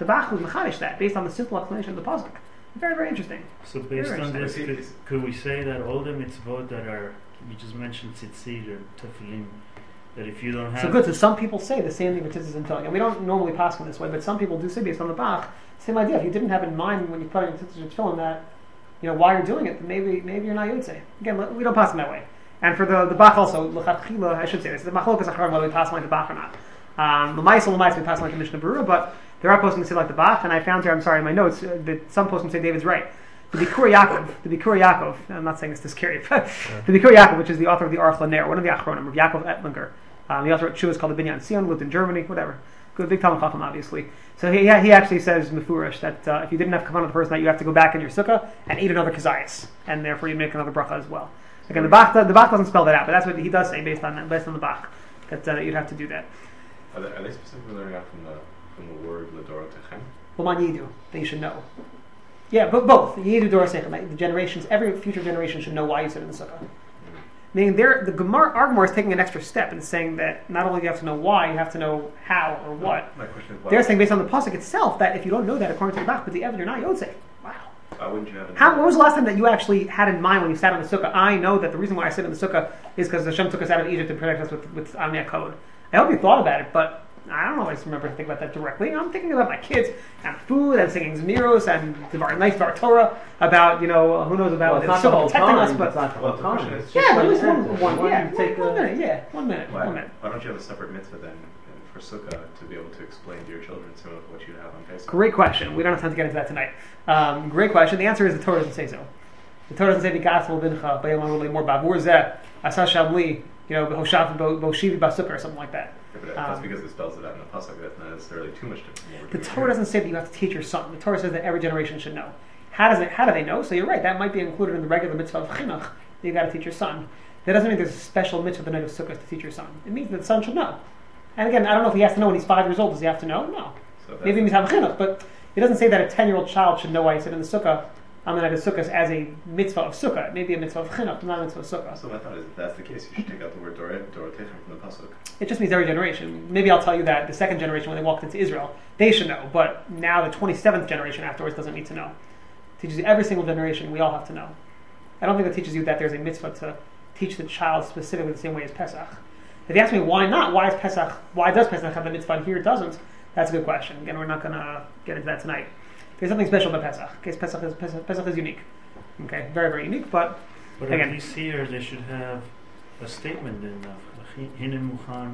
the Bach was mechanish that based on the simple explanation of the pasuk. Very, very interesting. So based Very on this, interesting. could, could we say that all the mitzvot that are, you just mentioned tzitzit or tefillin, that if you don't have... So good. So some people say the same thing with tzitzis and tefillin, and we don't normally pass on this way, but some people do say based on the Bach, same idea. If you didn't have in mind when you put on your tzitzis and tefillin that, you know, why you're doing it, then maybe maybe you're not Yotzei. Again, we don't pass them that way. And for the the Bach also, l'chatchila, I should say this, the machlokas acharon whether we pass like the Bach or not. Um, the L'maisa l'maisa we pass like the Mishnah Berurah, but there are posts who say like the Bach, and I found here, I'm sorry, in my notes, uh, that some posts say David's right. The Bikur Yaakov, the Bikur Yaakov, I'm not saying this to scare you, but the Bikur Yaakov, which is the author of the Arth Laner, one of the Achronim, of Yaakov Ettlinger. Um, he also wrote Shuvas called the Binyan Sion, lived in Germany, whatever. Good, big Talmud Chacham, obviously. So he, he actually says, Mefurish, that uh, if you didn't have kavanah the first night, you have to go back in your sukkah and eat another kazayas, and therefore you make another bracha as well. Again, the Bach, the, the Bach doesn't spell that out, but that's what he does say based on based on the Bach, that uh, you'd have to do that. Are they, are they specifically learning out from the from the word Lador Techem? Well, man yidu, that you should know. Yeah, but both. Yidu Dor Sechem, the generations, every future generation should know why you sit in the sukkah. Meaning, there, the Gemara, our Gemara is taking an extra step and saying that not only do you have to know why, you have to know how or what. My question is why, They're saying based on the pasuk itself that if you don't know that according to the Bach, but the Evan, you're not Yotzei. Wow. why wouldn't you have it? How, when was the last time that you actually had in mind when you sat on the sukkah? I know that the reason why I sit in the sukkah is because Hashem took us out of Egypt to protect us with with Amnei code. I hope you thought about it, but I don't always remember to think about that directly. I'm thinking about my kids and food and singing Zmiros and Devar, nice Dvar Torah about, you know, who knows about Well, it's not it's the still whole protecting time. us, but It's not the Well, whole the question time. is- It's yeah, just but at one least one, sentence. one, Why yeah, don't you take one, one the- minute, yeah, one minute, Why, one minute. why don't you have a separate mitzvah then uh, for sukkah to be able to explain to your children some of what you have on Pesach? Great question. We don't have time to get into that tonight. Um, great question. The answer is the Torah doesn't say so. The Torah doesn't say "V'gasel bincha b'yom more bavur zeh asa shamli," you know, b'hoshav b'oshivi b'sukkah or something like that. Yeah, but that's Um, because it spells it out in the pasuk. That's not necessarily too much different. The Torah doesn't say that you have to teach your son. The Torah says that every generation should know. How does it? How do they know? So you're right. That might be included in the regular mitzvah of chinuch. You got to teach your son. That doesn't mean there's a special mitzvah the night of Sukkot to teach your son. It means that the son should know. And again, I don't know if he has to know when he's five years old. Does he have to know? No. So that's- Maybe he means have a chinuch, but it doesn't say that a ten-year-old child should know why he sit in the sukkah on the night of Sukkot as a mitzvah of sukkah. It may be a mitzvah of chinuch, not a mitzvah of sukkah. So my thought is, if that's the case, you should take out the word Dor Dorotechem from the pasuk. It just means every generation. Maybe I'll tell you that the second generation, when they walked into Israel, they should know. But now the twenty-seventh generation afterwards doesn't need to know. It teaches you every single generation. We all have to know. I don't think it teaches you that there's a mitzvah to teach the child specifically the same way as Pesach. If you ask me why not, why is Pesach? Why does Pesach have the mitzvah and here it doesn't? That's a good question. Again, we're not going to get into that tonight. There's something special about Pesach. Okay, Pesach is Pesach, Pesach is unique. Okay, very very unique. But But again, at least here they should have a statement in the Hine Muchan.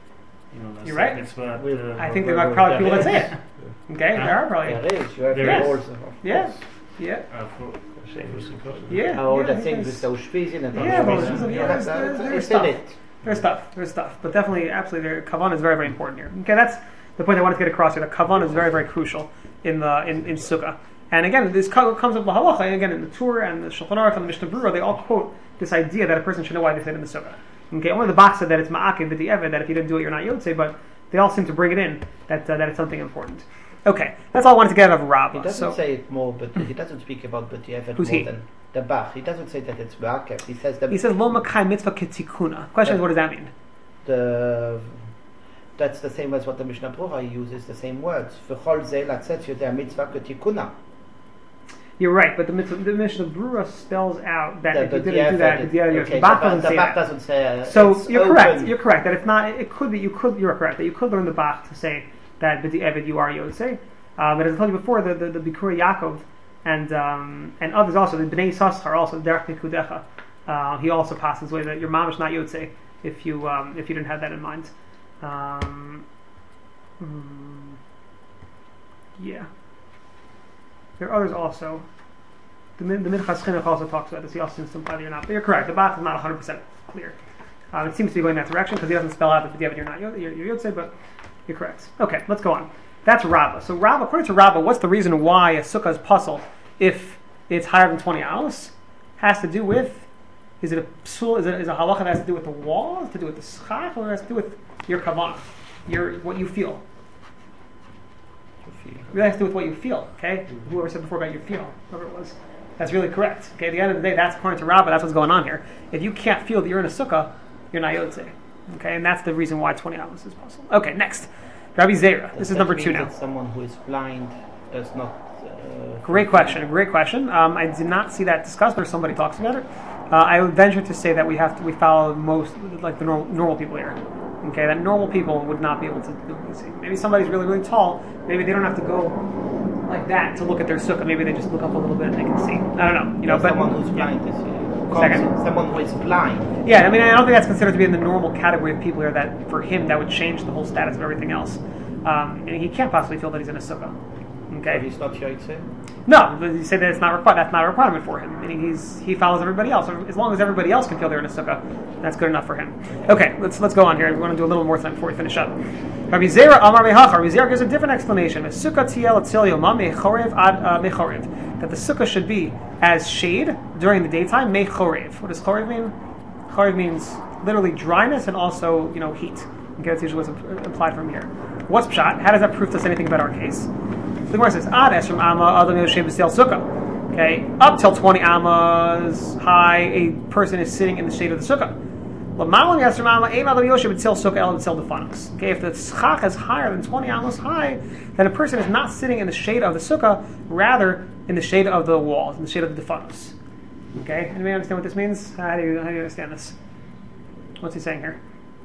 You know, that's You're right. mitzvah, With- uh, I think there are probably people that say it. Okay, Huh? there are probably. There is. You have There the is. rules. of- Yeah, yeah, uh, for, for Sukkot. yeah. How yeah, the I think things there's- with those species and Yeah, those those things. species, yeah, Yeah, there's- that- there's- there's it's in stuff. it. There's stuff. There's stuff. But definitely, absolutely, there, kavan is very, very important here. Okay, that's the point I wanted to get across here. That kavan is very, very crucial in the in, in sukkah. And again, this co- comes up with halacha. And again, in the Torah and the Shulchan Aruch and the Mishnah Berurah, they all quote this idea that a person should know why they sit in the sukkah. Okay, only the Bach said that it's ma'akev b'di'eved, that if you didn't do it, you're not yotzei. But they all seem to bring it in that uh, that it's something important. Okay, that's all I wanted to get out of He Rabbah. doesn't So say it more, but he doesn't speak about but the effort Who's more he? than the Bach. He doesn't say that it's Ba'akev. He says the he says lo makai mitzvah ketikuna. Question is, what does that mean? the that's the same as what the Mishnah Berurah uses, the same words. V'chol zeh latzet yodeh mitzvah ketikuna. You're right, but the, mitzvah, the Mishnah Berurah spells out that The- if you but didn't the do that, effort the, is- the, okay, the Bach so doesn't the say Bach that. doesn't say. Uh, So it's you're open. correct. You're correct that it's not. It could be. You could. You're correct that you could learn the Bach to say that b'di Evid you are Yotzei. Uh, but as I told you before, the the, the Bikur Yaakov and um, and others also, the Bnei Yisachar also Derech Pikudecha. Uh, he also passes away that your mom is not Yotzei if you um, if you didn't have that in mind. Um, mm, yeah. There are others also. The, Min- the Minchas Chinuch also talks about this. He also seems to imply that you're not. But you're correct. The Bach is not one hundred percent clear. Um, it seems to be going that direction because he doesn't spell out that the you're not you're, you're Yotzei, but you're correct. Okay, let's go on. That's Rabbah. So Rabbah, according to Rabbah, what's the reason why a sukkah is puzzle if it's higher than twenty amos? Has to do with, is it a psul, is it is a halacha that has to do with the wall, has to do with the schach, or has to do with your kavanah, your what you feel? It really has to do with what you feel, okay? Whoever said before about your feel, whoever it was. That's really correct. Okay, at the end of the day, that's according to Rabbah, that's what's going on here. If you can't feel that you're in a sukkah, you're not yotzei. Okay, and that's the reason why twenty amos is possible. Okay, next. Rabbi Zera. Does This is that number mean two now. that someone who is blind does not. Uh, Great question. Great question. Um, I did not see that discussed, or somebody talks about it. Uh, I would venture to say that we have to we follow most like the normal, normal people here. Okay, that normal people would not be able to. Maybe somebody's really really tall. Maybe they don't have to go like that to look at their sukkah. Maybe they just look up a little bit and they can see. I don't know. You know, but someone who's blind is. Uh, Second. Someone who is blind. Yeah, I mean, I don't think that's considered to be in the normal category of people here. That for him, that would change the whole status of everything else. Um, and he can't possibly feel that he's in a sukkah. Okay. So he's not Yoitze? No, but you say that it's not required. That's not a requirement for him. Meaning he's he follows everybody else. As long as everybody else can feel they're in a sukkah, that's good enough for him. Okay, let's let's go on here. We want to do a little more time before we finish up. Rabbi Zera Amar Mehacha. Rabbi Zera gives a different explanation. Sukkah tiel atzil yoma mechorev ad mechorev. That the sukkah should be as shade during the daytime. Mechorev. What does chorev mean? Chorev means literally dryness and also you know heat. Okay, that's usually what's implied from here. What's pshat? How does that prove to us anything about our case? The Gemara says, "Ad esrim amma adam yoshev b'sel sukkah." Okay, up till twenty amas high, a person is sitting in the shade of the sukkah. L'malam esrim amma ein adam yoshev b'sel sukkah el b'sel defanus. Okay, if the schach is higher than twenty amas high, then a person is not sitting in the shade of the sukkah, rather in the shade of the walls, in the shade of the defanus. Okay, anybody understand what this means? How do you how do you understand this? What's he saying here?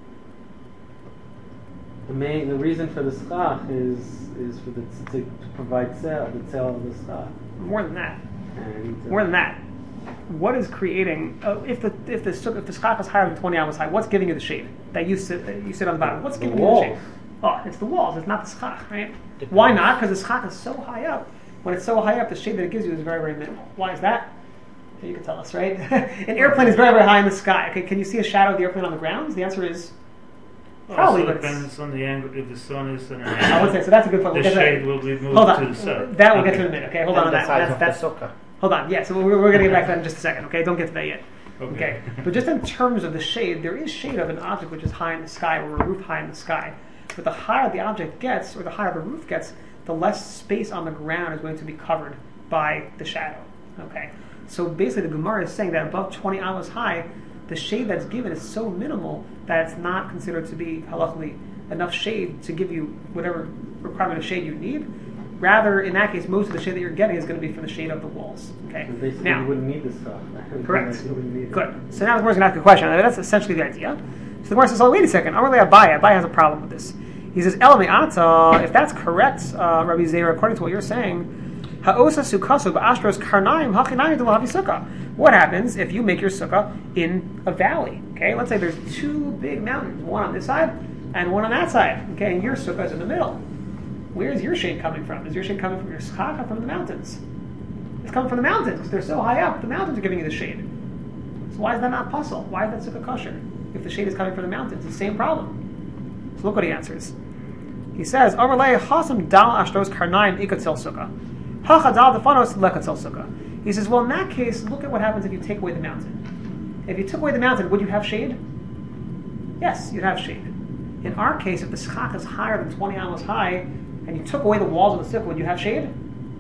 The main, the reason for the schach is is for the to, to provide sale, the sale of the schach. More than that. And, uh, More than that. What is creating? Uh, if the if the if the schach is higher than twenty amos high, what's giving you the shade that you sit that you sit on the bottom? What's The giving walls. you the shade? Oh, it's the walls. It's not the schach, right? Why not? Because the schach is so high up. When it's so high up, the shade that it gives you is very very minimal. Why is that? You can tell us, right? An airplane is very very high in the sky. Okay, can you see a shadow of the airplane on the ground? The answer is probably. Also But it's, depends on the angle. If the sun is in an I would angle, say so. That's a good point. the We'll get to that. shade will be moved Hold on. to the side. That we'll get Okay. to in a minute. Okay, hold on And to the that. size That's, of that's the sukkah. hold on. Yeah, so we're, we're going to get back to that in just a second. Okay, don't get to that yet. Okay. Okay, but just in terms of the shade, there is shade of an object which is high in the sky or a roof high in the sky. But the higher the object gets, or the higher the roof gets, the less space on the ground is going to be covered by the shadow. Okay, so basically the Gemara is saying that above twenty amos high, the shade that's given is so minimal that it's not considered to be halachically enough shade to give you whatever requirement of shade you need. Rather, in that case, most of the shade that you're getting is going to be from the shade of the walls. Okay, so basically, now. you wouldn't need the schach. Correct. You wouldn't need it. Good. So now the Gemara's going to ask a question. And that's essentially the idea. So the Gemara says, oh, wait a second. Amarle Abaye. Abaye has a problem with this. He says, El me'ata, if that's correct, uh, Rabbi Zera, according to what you're saying, ha'osa sukasu ba'ashros karnaim hachinayim delahavi sukkah. What happens if you make your sukkah in a valley? Okay, let's say there's two big mountains, one on this side and one on that side. Okay, and your sukkah is in the middle. Where's your shade coming from? Is your shade coming from your schach or from the mountains? It's coming from the mountains because they're so high up. The mountains are giving you the shade. So why is that not puzzle? Why is that sukkah kosher? If the shade is coming from the mountains, it's the same problem. So look what he answers. He says, "Amarlei hasam dal ashtos karnaim ikatel sukkah, hacha dal defanos lekatel sukkah." He says, well, in that case, look at what happens if you take away the mountain. If you took away the mountain, would you have shade? Yes, you'd have shade. In our case, if the schach is higher than twenty amos high, and you took away the walls of the sukkah, would you have shade?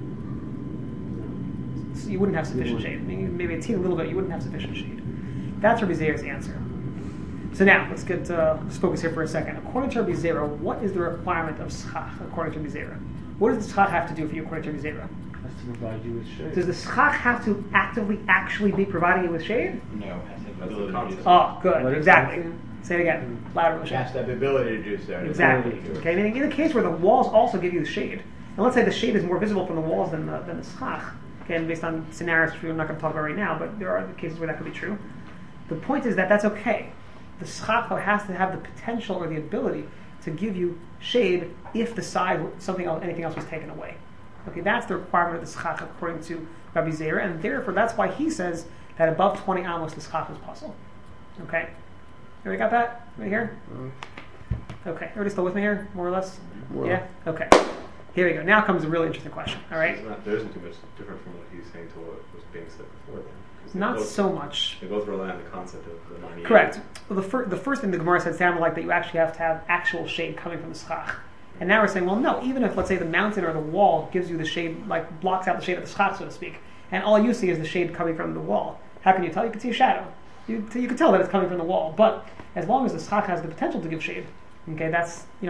So you wouldn't have sufficient shade. Maybe, maybe a teeny little bit, you wouldn't have sufficient shade. That's Rabbi Zera's answer. So now, let's get uh, let's focus here for a second. According to Rabbi Zera, what is the requirement of schach, according to Rabbi Zera? What does the schach have to do for you, according to Rabbi Zera? Has to provide you with shade. Does the schach have to actively, actually be providing you with shade? No, it has to have the That's the ability to do concept. so. Oh, good, What is exactly. that? Say it again, louder. It has to have the ability to do so. Exactly. The ability to. Okay, meaning in the case where the walls also give you the shade, and let's say the shade is more visible from the walls than the, than the schach, okay, and based on scenarios which we're not going to talk about right now, but there are cases where that could be true. The point is that that's okay. The schach has to have the potential or the ability to give you shade if the side, something else, anything else was taken away. Okay, that's the requirement of the schach according to Rabbi Zera, and therefore that's why he says that above twenty amos the schach is possible. Okay, everybody got that right here? Okay, everybody still with me here, more or less? More. Yeah. Okay. Here we go. Now comes a really interesting question. All right. It's not, there isn't too much different from what he's saying to what was being said before then. 'Cause they Not both- so much. They both rely on the concept of the ninety-eight. Correct. Well, the, fir- the first thing the Gemara said sounded like that you actually have to have actual shade coming from the schach. And now we're saying, well, no, even if, let's say, the mountain or the wall gives you the shade, like blocks out the shade of the schach, so to speak, and all you see is the shade coming from the wall, how can you tell? You can see a shadow. You, you can tell that it's coming from the wall. But as long as the schach has the potential to give shade, okay, that's, you know,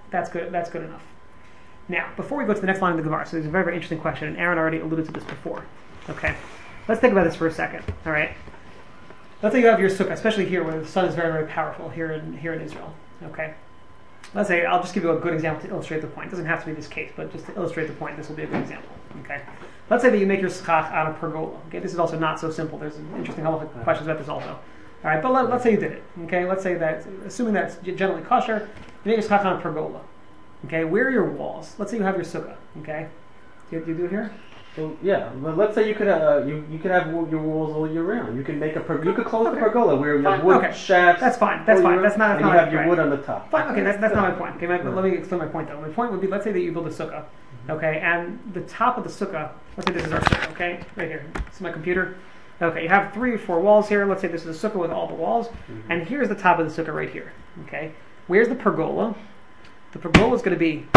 That's good. That's good enough. Now, before we go to the next line of the Gemara, so there's a very, very interesting question, and Aaron already alluded to this before. Okay, let's think about this for a second. All right, let's say you have your sukkah, especially here where the sun is very, very powerful here in here in Israel. Okay, let's say I'll just give you a good example to illustrate the point. It doesn't have to be this case, but just to illustrate the point, this will be a good example. Okay, let's say that you make your schach out of pergola. Okay, this is also not so simple. There's interesting halachic questions about this also. All right, but let, let's say you did it. Okay, let's say that, assuming that's generally kosher, you make your schach out of pergola. Okay, where are your walls? Let's say you have your sukkah. Okay, do you, do you do it here? So yeah, but let's say you could uh, you you could have wo- your walls all year round. You can make a per- you could close Okay. the pergola where you Fine, have wood okay. shafts. That's fine. That's all fine. year That's not- that's and not you have your right. wood on the top. Fine. Okay, that's that's not my point. Okay, my, Yeah. let me explain my point though. My point would be, let's say that you build a sukkah. Okay, and the top of the sukkah. Let's say this is our sukkah. Okay, right here. This is my computer. Okay, you have three or four walls here. Let's say this is a sukkah with all the walls, Mm-hmm. and here's the top of the sukkah right here. Okay, where's the pergola? The pergola is going to be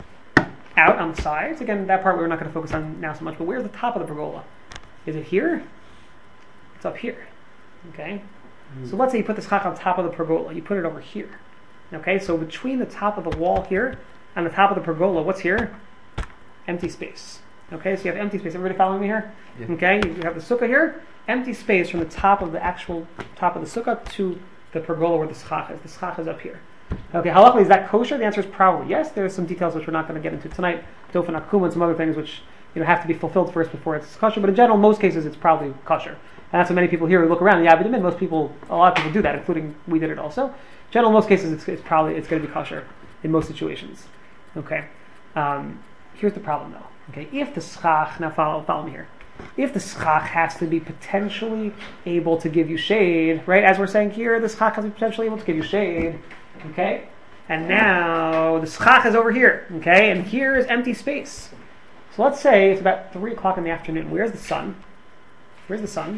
out on the sides. Again, that part we're not going to focus on now so much. But where's the top of the pergola? Is it here? It's up here. Okay. So let's say you put the schach on top of the pergola. You put it over here. Okay. So between the top of the wall here and the top of the pergola, what's here? Empty space. Okay. So you have empty space. Everybody following me here? Yeah. Okay. You have the sukkah here. Empty space from the top of the actual top of the sukkah to the pergola where the schach is. The schach is up here. Okay, halachically, is that kosher? The answer is probably yes. There are some details which we're not going to get into tonight, dofen akuma and some other things which you know have to be fulfilled first before it's kosher. But in general, most cases, it's probably kosher. And that's what many people here who look around. Yeah, but most people, a lot of people do that, including we did it also. In general, most cases, it's, it's probably it's going to be kosher in most situations. Okay, um, here's the problem though. Okay, if the schach, now follow follow me here. If the schach has to be potentially able to give you shade, right? As we're saying here, the schach has to be potentially able to give you shade. Okay, and now the schach is over here. Okay, and here is empty space. So let's say it's about three o'clock in the afternoon. Where's the sun? Where's the sun?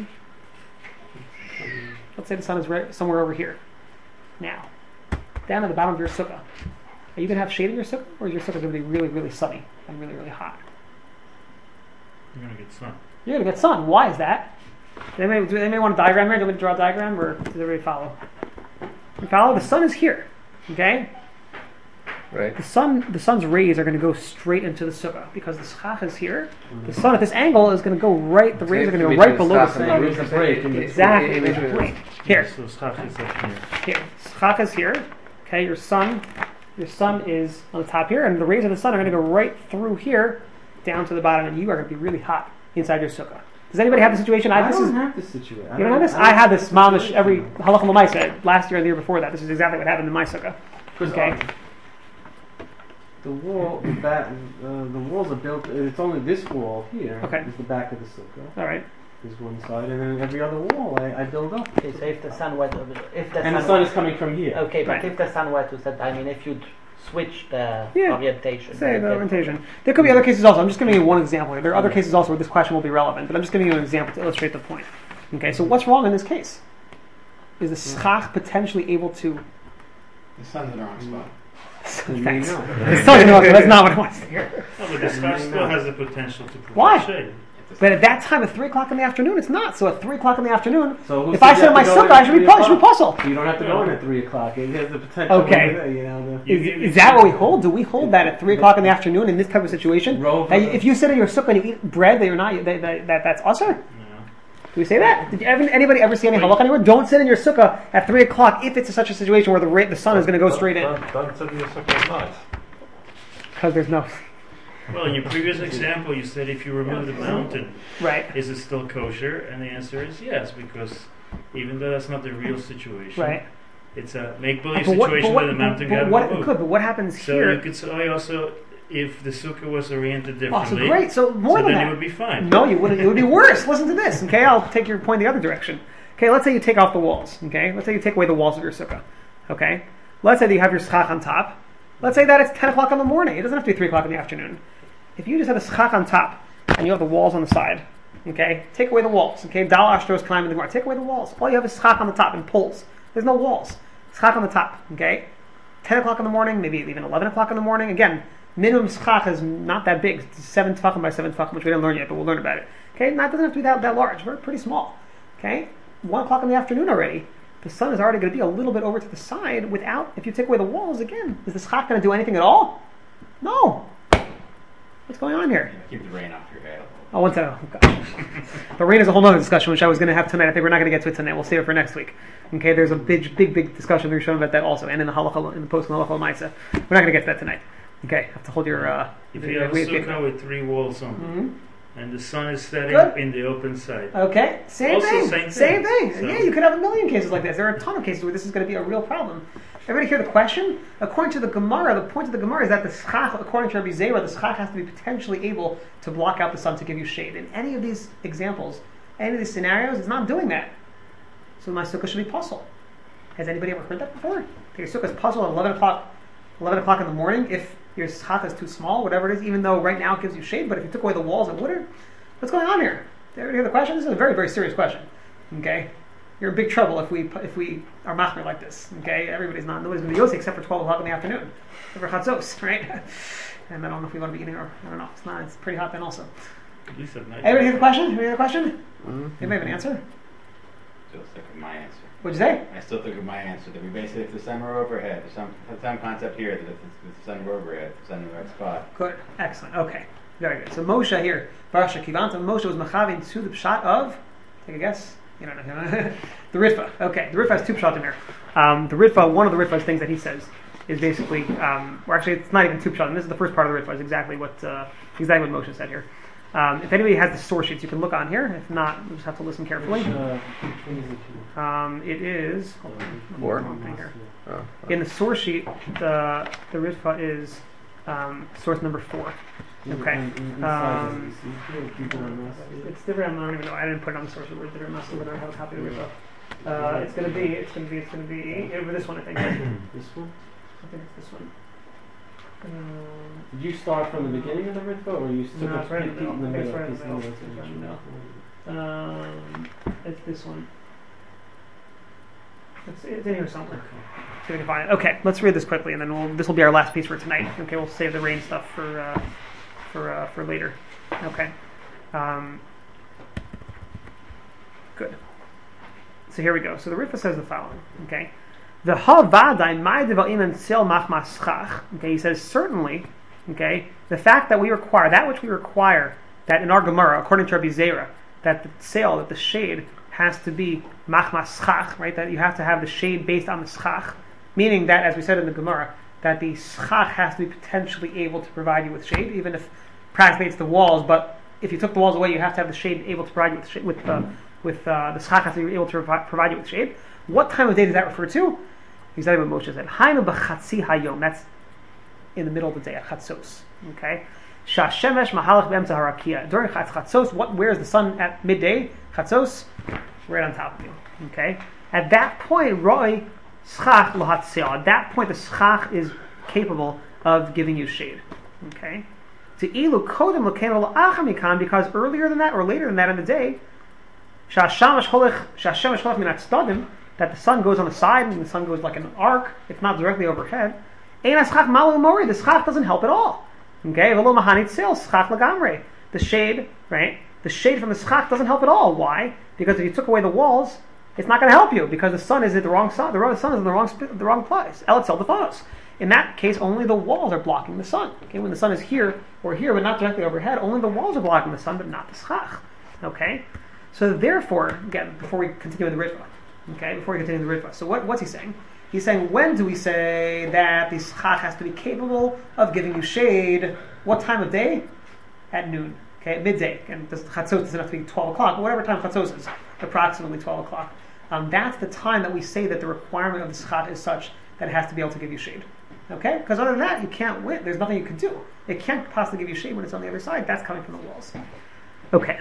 Let's say the sun is right somewhere over here. Now, down at the bottom of your sukkah, are you going to have shade in your sukkah, or is your sukkah going to be really, really sunny and really, really hot? You're gonna get sun. You're going to get sun. Why is that? Do they may, do they may want a diagram here? Do we draw a diagram, or does everybody follow? You follow? The sun is here. Okay? Right. The sun, the sun's rays are going to go straight into the sukkah because the schach is here. The sun at this angle is going to go right. The rays are going to go right below the And sukkah. there is a break in between. Exactly. There's a break. Here, So schach is up here. here. Schach is here. Okay, your sun, your sun is on the top here, and the rays of the sun are going to go right through here, down to the bottom, and you are going to be really hot inside your sukkah. Does anybody have the situation? I this don't is, have this situation. you don't have this? I had this mamish every halacha l'maisa last year and the year before that. This is exactly what happened in my sukkah. Okay. The wall, the back, uh, the walls are built. It's only this wall here. Okay. Is the back of the sukkah. All right. Is one side, and then every other wall I, I build up. Okay, so if the sun were to, if the And the sun sun were- is coming from here. okay, but Right. if the sun were to set, I mean, if you'd switch the Yeah. orientation. Say right, the then- orientation. There could be other cases also. I'm just giving you one example here. There are other cases also where this question will be relevant, but I'm just giving you an example to illustrate the point. Okay, so what's wrong in this case? Is the schach potentially able to... The sun's in the wrong spot. Thanks. It's totally not, that's not what I want to hear. No, but the schach still has the potential to provide Why? shade. But at that time, at three o'clock in the afternoon, it's not. So at three o'clock in the afternoon, So who if I said sit you in my have to go sukkah, in I at should be, three pu- I should be o'clock? puzzled. You don't have to go in at three o'clock. It has the potential. Okay. over there, You know, the, You- Is, you- is that what we hold? Do we hold that at three o'clock in the afternoon in this type of situation? Roll That for you- the- if you sit in your sukkah and you eat bread that you're not, that, that, that that's usher? No. Do we say that? Did you ever, anybody ever see any halakha anywhere? Don't sit in your sukkah at three o'clock if it's such a situation where the ra- the sun is going to go straight in. Don't, don't sit in your sukkah at night. Because there's no... Well, in your previous example, you said if you remove the mountain, Right. is it still kosher? And the answer is yes, because even though that's not the real situation, Right. it's a make-believe But what, situation but what, where the mountain but got what, removed. good, but what happens So here... you could say also, if the sukkah was oriented Oh, differently, so great. So more so than then that. it would be fine. No, you wouldn't. It would be worse. Listen to this. Okay, I'll take your point the other direction. Okay, let's say you take off the walls. Okay, let's say you take away the walls of your sukkah. Okay, let's say that you have your schach on top. Let's say that it's ten o'clock in the morning. It doesn't have to be three o'clock in the afternoon. If you just have the schach on top and you have the walls on the side, okay, take away the walls. Okay, Dal Ashtos climb in the Gemara. Take away the walls. All you have is schach on the top and poles. There's no walls. Schach on the top. Okay, ten o'clock in the morning, maybe even eleven o'clock in the morning. Again, minimum schach is not that big. It's seven tefachim by seven tefachim, which we didn't learn yet, but we'll learn about it. Okay, now it doesn't have to be that, that large. We're pretty small. Okay, one o'clock in the afternoon already. the sun is already going to be a little bit over to the side without, if you take away the walls, again, is the schach going to do anything at all? No. What's going on here? Keep the rain off your head. Oh, one second. Oh, gosh. The rain is a whole other discussion, which I was going to have tonight. I think we're not going to get to it tonight. We'll save it for next week. Okay, there's a big, big, big discussion we're showing about that also, and in the halacha, in the post halacha ma'isa. We're not going to get to that tonight. Okay, have to hold your. Uh, If you have a wait, sukkah wait. with three walls on it, Mhm. and the sun is setting Good. in the open side. Okay, same Also thing. same Same thing. thing. So- Yeah, you could have a million cases like this. There are a ton of cases where this is going to be a real problem. Everybody hear the question? According to the Gemara, the point of the Gemara is that the schach, according to Rabbi Zera, the schach has to be potentially able to block out the sun to give you shade. In any of these examples, any of these scenarios, it's not doing that. So my sukkah should be puzzle. Has anybody ever heard that before? Your sukkah is puzzle at eleven o'clock, eleven o'clock in the morning. If your schach is too small, whatever it is, even though right now it gives you shade, but if you took away the walls, it wouldn't. What's going on here? Did everybody hear the question? This is a very, very serious question. Okay. You're in big trouble if we if we are machmir like this. Okay, everybody's not nobody's going to be yossi except for twelve o'clock in the afternoon, for chatzos, right? And I don't know if we want to be eating or I don't know. It's not. It's pretty hot then also. At least at night. Everybody hear the question? Everybody hear the question? Mm-hmm. Anybody have an answer? Still stick with my answer. What'd you say? I still think of my answer that we basically, if the sun were overhead, there's some some concept here that if the, if the sun were overhead, the sun in the right spot. Good, excellent. Okay, very good. So Moshe here, Baruch Kivanta, Moshe was machavin to the pshat of. Take a guess. You don't know. The Ritva. Okay, the Ritva has two pshatim here. Um, the Ritva, one of the Ritva's things that he says is basically, um, or actually, it's not even two pshatim. This is the first part of the Ritva. Is exactly what uh, exactly what Moshe said here. Um, if anybody has the source sheets, you can look on here. If not, you just have to listen carefully. Which, uh, which one is it? Um, it is hold on, I'm Four. on the wrong thing here. Oh, In the source sheet, the the Ritva is um, source number four. Okay. In- in- inside Um, of the C P, people are not- It's different. I don't even know. I didn't put it on the source. It's different. I don't have a copy of the Ritva. Uh, it's gonna be. It's gonna be. It's gonna be over this one. I think. I This one? think it's this one. Um, Did you start from the beginning of the Ritva, or you took No, a it's right in the peek in the middle. I think it's middle? right in It's the middle. that's It's what right in the you know. um, it's this one. It's, it's in here somewhere. See if we can find it. Okay, let's read this quickly, and then we'll. This will be our last piece for tonight. Okay, we'll save the rain stuff for uh, for uh, for later. Okay. Um, good. So here we go. So the Ritva says the following. Okay. The havadai my devalim and sil machmaschach. Okay, he says certainly. Okay, the fact that we require that which we require that in our Gemara, according to Rabbi Zera, that the sail, that the shade has to be machmaschach, right? That you have to have the shade based on the schach, meaning that, as we said in the Gemara, that the schach has to be potentially able to provide you with shade, even if practically it's the walls. But if you took the walls away, you have to have the shade able to provide you with shade, with uh, with uh, the schach has to be able to provi- provide you with shade. What time of day does that refer to? Exactly what Moshe said. Hainu b'chatzi hayom. That's in the middle of the day at chatzos. Okay. Shashemesh mahalach be'emtza harakia. During chatz chatzos, what? Where is the sun at midday? Chatzos, right on top of you. Okay. At that point, roi schach lahatzil. At that point, the schach is capable of giving you shade. Okay. To ilu kodem l'kenu l'achamikan, because earlier than that or later than that in the day, shashemesh holech shashemesh holech min atzdadim, that the sun goes on the side and the sun goes like an arc. It's not directly overhead. Ein schach malu mori. The schach doesn't help at all. Okay, v'lo mahanit sil schach lagamre. The shade, right? The shade from the schach doesn't help at all. Why? Because if you took away the walls, it's not going to help you because the sun is at the wrong side. The wrong- sun is in the wrong sp- the wrong place. Eletzel defanos. In that case, only the walls are blocking the sun. Okay, when the sun is here or here, but not directly overhead, only the walls are blocking the sun, but not the schach. Okay, so therefore, again, before we continue with the Ritva, okay, before we continue with the Ritva, so what, what's he saying? He's saying, when do we say that the schach has to be capable of giving you shade? What time of day? At noon. Okay, at midday. And the chatzos doesn't have to be twelve o'clock, but whatever time chatzos is, approximately twelve o'clock. Um, that's the time that we say that the requirement of the schach is such that it has to be able to give you shade. Okay? Because other than that, you can't win. There's nothing you can do. It can't possibly give you shade when it's on the other side. That's coming from the walls. Okay.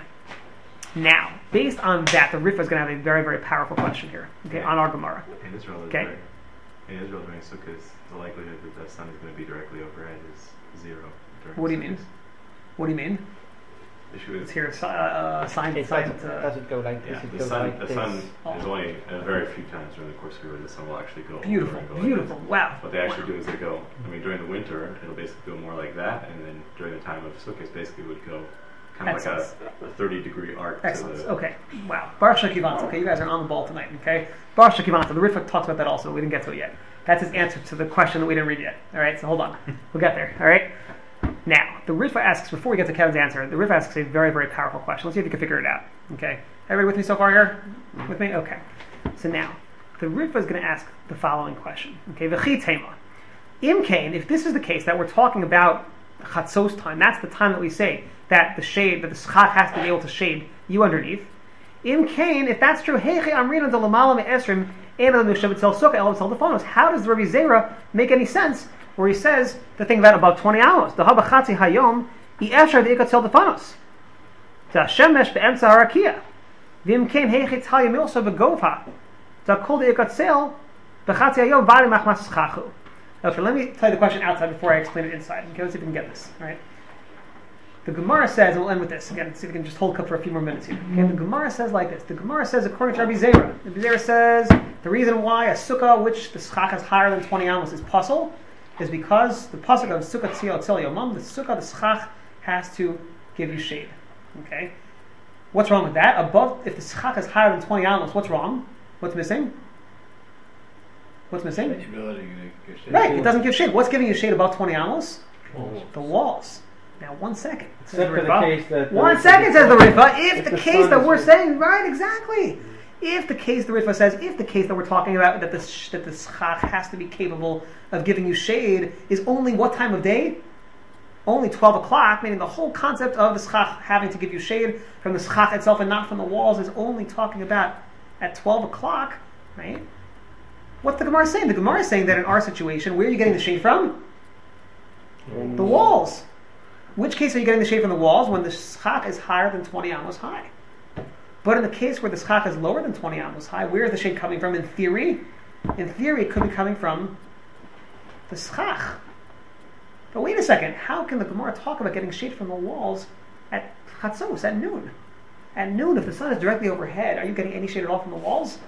Now, based on that, the Ritva is going to have a very, very powerful question here. Okay, on our Gemara. In Israel, Okay. during, in Israel during Sukkot, the likelihood that the sun is going to be directly overhead is zero. during What do you mean? Sukkot. What do you mean? Issue is, It's here, uh, uh, sign, It sign, doesn't, uh, doesn't go like yeah, this. It the goes sun, like the this. sun Oh. is only a very few times during the course of the year the sun will actually go. beautiful, over and go like beautiful. this. Wow. What they actually do is they go, I mean, during the winter, it'll basically go more like that, and then during the time of Sukkot, basically would go kind of like Excellent. a, a thirty degree arc. Excellent. To the, Okay. Wow. Baruch Shekivanta. Okay, you guys are on the ball tonight. Okay. Baruch Shekivanta. The Riffa talks about that also. We didn't get to it yet. That's his answer to the question that we didn't read yet. All right. So hold on. We'll get there. All right. Now, the Riffa asks, before we get to Kevin's answer, the Riffa asks a very, very powerful question. Let's see if you can figure it out. Okay. Everybody with me so far here? With me? Okay. So now, the Riffa is going to ask the following question. Okay. V'chi tema. Im kain, if this is the case, that we're talking about chatzos time, that's the time that we say that the shade, that the schach has to be able to shade you underneath. Im kain, if that's true, heiche amrina de lamala me'esrim ena l'nushav sukkah el defanos. How does Rabbi Zera make any sense where he says the thing about about twenty hours? The haba chatzi hayom i esher de ikatzel defanos. Da shemesh be'emtza harakia. V'im kain heiche talia milsa begovha. Da kol de ikatzel bechatzi hayom v'ari machmas schachu. Okay, let me tell you the question outside before I explain it inside. Okay, let's see if we can get this. All right. The Gemara says, and we'll end with this again. See if we can just hold cup for a few more minutes here. Okay, the Gemara says like this. The Gemara says, according to Rabbi Zera, Rabbi Zera says the reason why a sukkah which the schach is higher than twenty amos is puzzle is because the pasuk of sukkah tzil tzil yomam, the sukkah, the schach has to give you shade. Okay, what's wrong with that? Above, if the schach is higher than twenty amos, what's wrong? What's missing? What's missing? Right, it doesn't give shade. What's giving you shade above twenty amos? Walls. The walls. Now, one second. Except for the Riffa. case that. One second, says the Riffa. If, If the, the case sun that is we're with- saying, right, exactly. If the case, the Riffa says, if the case that we're talking about, that the sh- that the schach has to be capable of giving you shade, is only what time of day? Only twelve o'clock, meaning the whole concept of the schach having to give you shade from the schach itself and not from the walls is only talking about at twelve o'clock, right? What's the Gemara saying? The Gemara is saying that in our situation, where are you getting the shade from? The walls. Which case are you getting the shade from the walls? When the schach is higher than twenty amos high. But in the case where the schach is lower than twenty amos high, where is the shade coming from in theory? In theory, it could be coming from the schach. But wait a second, how can the Gemara talk about getting shade from the walls at chatzos, at noon? At noon, if the sun is directly overhead, are you getting any shade at all from the walls?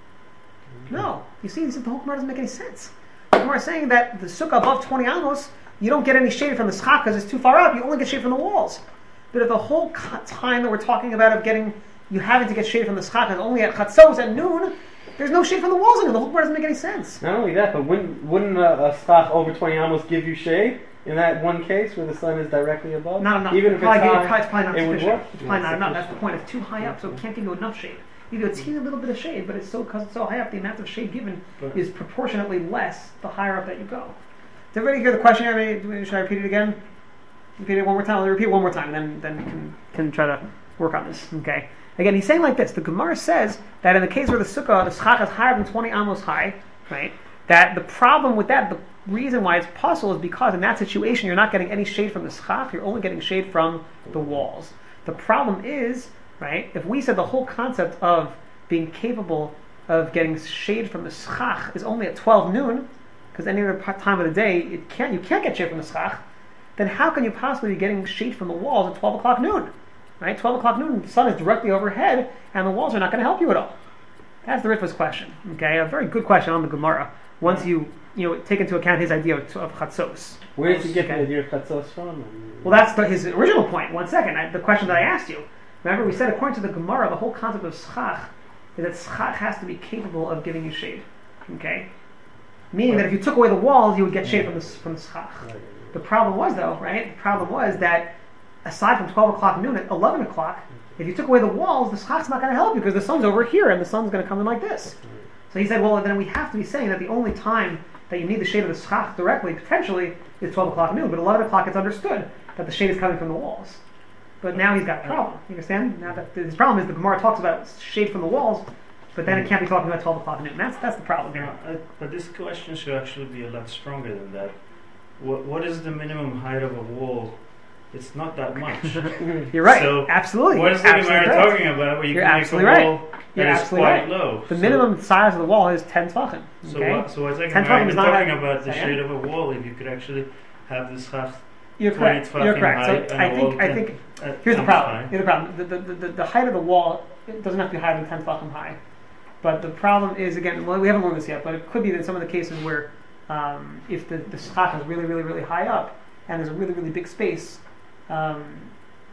No. You see, the whole Gemara doesn't make any sense. The Gemara is saying that the sukkah above twenty amos, you don't get any shade from the schach because it's too far up. You only get shade from the walls. But if the whole time that we're talking about of getting, you having to get shade from the schach is only at chatzos at noon, there's no shade from the walls anymore. The whole Gemara doesn't make any sense. Not only that, but wouldn't, wouldn't a, a schach over twenty amos give you shade in that one case where the sun is directly above? Not enough. Even if it's probably, high, it's probably not it would sufficient. work? It's probably not It's enough. That's the sufficient. point. It's too high up, so it can't give you enough shade. You give a teeny little bit of shade, but it's so because it's so high up, the amount of shade given But- is proportionately less the higher up that you go. Did everybody hear the question? Everybody, should I repeat it again? Repeat it one more time. I'll repeat it one more time, and then then we can can try to work on this. Okay. Again, he's saying like this. The Gemara says that in the case where the sukkah, the schach is higher than twenty amos high, right? That the problem with that, the reason why it's possible is because in that situation you're not getting any shade from the schach. You're only getting shade from the walls. The problem is, right? If we said the whole concept of being capable of getting shade from the schach is only at twelve noon, because any other pa- time of the day it can't, you can't get shade from the schach, then how can you possibly be getting shade from the walls at twelve o'clock noon? Right? twelve o'clock noon, the sun is directly overhead, and the walls are not going to help you at all. That's the Riffa's question. Okay, a very good question on the Gemara. Once you you know take into account his idea of, of chatzos. Where did you get Okay. the idea of chatzos from? Well, that's the, his original point. One second, I, the question that I asked you. Remember, we said according to the Gemara, the whole concept of schach is that schach has to be capable of giving you shade. Okay, meaning that if you took away the walls, you would get shade from the from the schach. The problem was, though, right? The problem was that aside from twelve o'clock noon, at eleven o'clock, if you took away the walls, the schach's not going to help you because the sun's over here and the sun's going to come in like this. So he said, well, then we have to be saying that the only time that you need the shade of the schach directly, potentially, is twelve o'clock noon. But eleven o'clock, it's understood that the shade is coming from the walls. But now he's got a problem. You understand? Now that his problem is the Gemara talks about shade from the walls, but then it can't be talking about twelve o'clock noon. That's that's the problem here. Uh, but this question should actually be a lot stronger than that. What What is the minimum height of a wall? It's not that much. You're right. So, absolutely. What is the Absolutely Gemara correct. talking about where you You're can make absolutely a right. wall You're that is absolutely quite right. low? The So- minimum size of the wall is ten tefachim. So, Okay? what, so what's that ten Gemara tefachim even is not talking that- about the Sorry? shade of a wall if you could actually have this half You're twenty correct. You're tefachim correct. height So and I a think wall I ten- think uh, here's the times problem. high? Here's the problem. The, the, the, the height of the wall it doesn't have to be higher than ten tefachim high. But the problem is, again, well, we haven't learned this yet, but it could be that in some of the cases where um, if the, the schach is really, really, really high up and there's a really, really big space, um,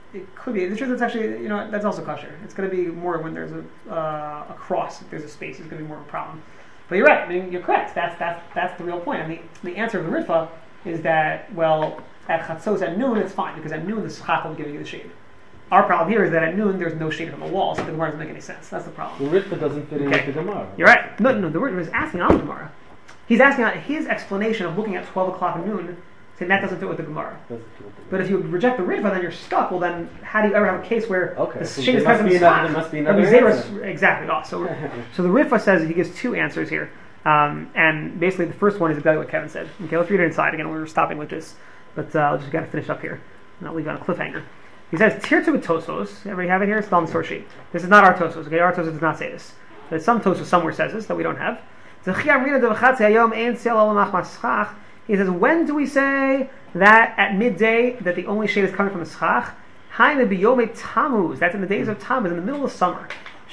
it could be. The truth is actually, you know, that's also kosher. It's going to be more when there's a uh, a cross. If there's a space, it's going to be more of a problem. But you're right. I mean, you're correct. That's that's that's the real point. And the the answer of the Ritva is that, well, at chatzos at noon it's fine because at noon the schach will be giving you the shade. Our problem here is that at noon there's no shade from the wall, so the Gemara doesn't make any sense. That's the problem. The Ritva doesn't fit in Okay. with the Gemara. You're right. No, no, the Ritva is asking on the Gemara. He's asking on his explanation of looking at twelve o'clock noon, saying that doesn't fit with the Gemara. Doesn't fit with the But if you reject the Ritva, then you're stuck. Well, then how do you ever have a case where Okay, the so shade there is must coming be from another- schach? there must be Rabbi another Zera- answer. Exactly. Oh, so, so the Ritva says he gives two answers here. Um, and basically the first one is exactly what Kevin said. Okay, let's read it inside again. We were stopping with this. But uh, I'll just got to finish up here. And I'll leave you on a cliffhanger. He says, Tirtu with Tosos. Everybody have it here? It's on the source sheet. This is not our Tosos. Okay, our Tosos does not say this. But some Tosos somewhere says this that we don't have. He says, when do we say that at midday that the only shade is coming from the schach? Tammuz. That's in the days of Tammuz, in the middle of summer.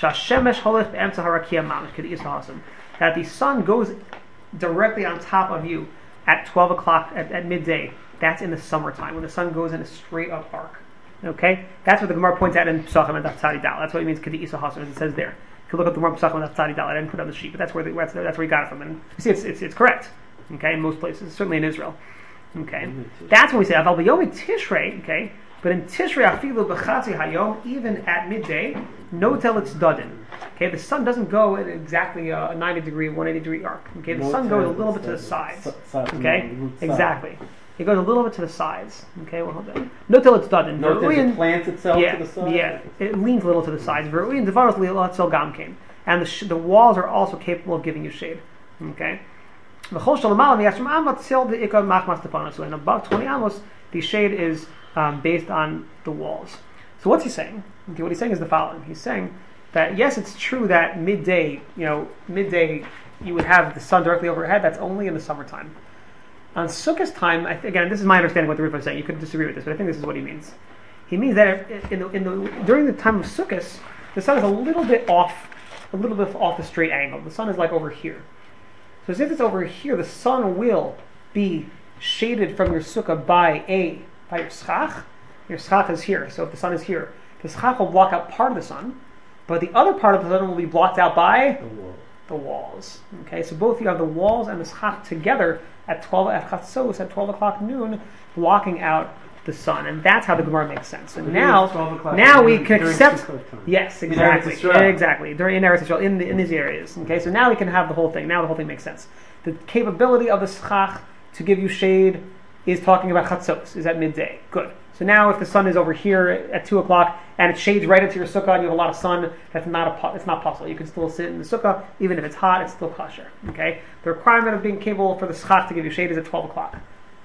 That the sun goes directly on top of you at twelve o'clock at, at midday. That's in the summertime, when the sun goes in a straight up arc. Okay? That's what the Gemara points out in Pesachim and Daf Tzadi Dal. That's what it means, K'di Isa Hasan, as it says there. You can look up the Gemara Pesachim and Daf Tzadi Dal. I didn't put it on the sheet, but that's where, the, that's, that's where he got it from. And you see, it's, it's, it's correct. Okay? In most places, certainly in Israel. Okay? That's when we say, Aval B'yomi Tishrei, okay? But in Tishrei, Afilu B'chatzi Hayom, even at midday, no tel it's dodin. Okay, the sun doesn't go at exactly a ninety degree, one eighty degree arc. Okay, the No sun tel, goes a little bit to the it's, sides. uh, s- s- Okay, no, root side. exactly. It goes a little bit to the sides. Okay, well, hold on. No till it's dodin. Note that Veruin- it plants itself yeah, to the side. yeah, it leans a little to the sides. Veruin devaros li'latzel gamkein. And the, sh- the walls are also capable of giving you shade. Okay. V'chol shalom yashim amat sil de'ikar machmas tefana. So in above twenty amos, the shade is um, based on the walls. So what's he saying? Okay, what he's saying is the following. He's saying that yes, it's true that midday, you know, midday you would have the sun directly overhead. That's only in the summertime. On Sukkot's time, I th- again, this is my understanding of what the Ritva is saying. You could disagree with this, but I think this is what he means. He means that in the, in the during the time of Sukkot, the sun is a little bit off, a little bit off the straight angle. The sun is like over here. So since it's over here, the sun will be shaded from your sukkah by a by your schach. Your schach is here, so if the sun is here, the schach will block out part of the sun, but the other part of the sun will be blocked out by The wall. the walls. Okay, so both you have the walls and the schach together at twelve at chatzos at twelve o'clock noon, blocking out the sun, and that's how the Gemara makes sense. And now, twelve o'clock now we during- can during accept. Sukkot time. Yes, In exactly, Eretz Yisrael. exactly. During in Eretz Yisrael, in the, in these areas. Okay, so now we can have the whole thing. Now the whole thing makes sense. The capability of the schach to give you shade is talking about chatzos, is at midday. Good. So now, if the sun is over here at two o'clock and it shades right into your sukkah and you have a lot of sun, that's not a po- it's not possible. You can still sit in the sukkah, even if it's hot, it's still kosher. Okay. The requirement of being capable for the schach to give you shade is at twelve o'clock.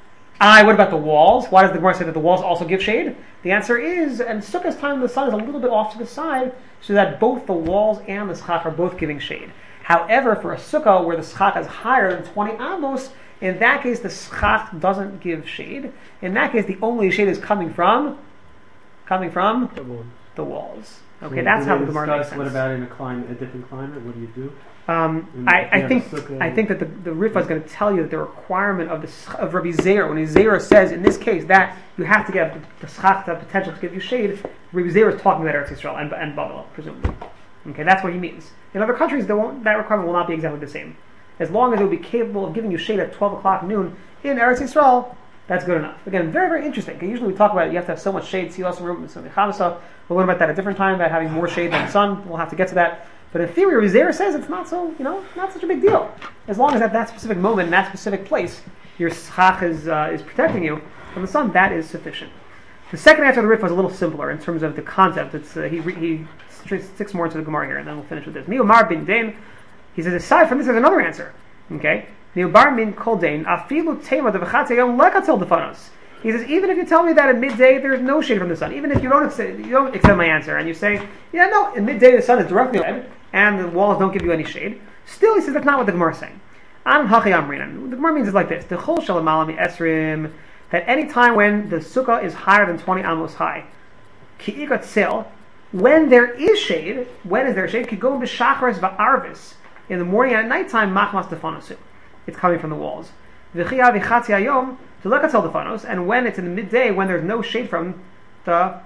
Ah, what about the walls? Why does the Gemara say that the walls also give shade? The answer is, in sukkah's time, the sun is a little bit off to the side, so that both the walls and the schach are both giving shade. However, for a sukkah where the schach is higher than twenty amos, in that case, the schach doesn't give shade. In that case, the only shade is coming from, coming from The wall. the walls. Okay, So that's do how they the Gemara discuss makes sense. What about in a climate, a different climate? What do you do? Um, And I, if I you have think a sukkah- I think that the, the Rifah is going to tell you that the requirement of the sch- of Rabbi Zera, when Zera says in this case that you have to get the, the schach to have potential to give you shade, Rabbi Zera is talking about Eretz Yisrael and, and Babylon, presumably. Okay, that's what he means. In other countries, there won't, that requirement will not be exactly the same. As long as it will be capable of giving you shade at twelve o'clock noon in Eretz Yisrael, that's good enough. Again, very, very interesting. Okay, usually we talk about it, you have to have so much shade, see lots of room, so we'll learn about that at a different time, about having more shade than the sun. We'll have to get to that. But in theory, Rizera says it's not so, you know, not such a big deal. As long as at that specific moment, in that specific place, your schach is, uh, is protecting you from the sun, that is sufficient. The second answer to the Rif was a little simpler in terms of the concept. It's uh, he, he sticks more into the Gemara here, and then we'll finish with this. Mi'omar bin Dain, he says, aside from this, there's another answer. Okay? Mi'omar min kol Dain, afilu tema devachatze yom lekatel defanos. He says, even if you tell me that at midday there's no shade from the sun, even if you don't accept, you don't accept my answer, and you say, yeah, no, at midday the sun is directly red, and the walls don't give you any shade, still he says that's not what the Gemara is saying. An hachi amrinan. The Gemara means it's like this: the chol shalamalami esrim, that any time when the sukkah is higher than twenty amos high, ki igat sel, when there is shade, when is there shade? Ki go b'shachris va'arvis, in the morning and at nighttime, machmas defanosu. It's coming from the walls. V'chia v'chatzi hayom to lekatel defanos, and when it's in the midday, when there's no shade from the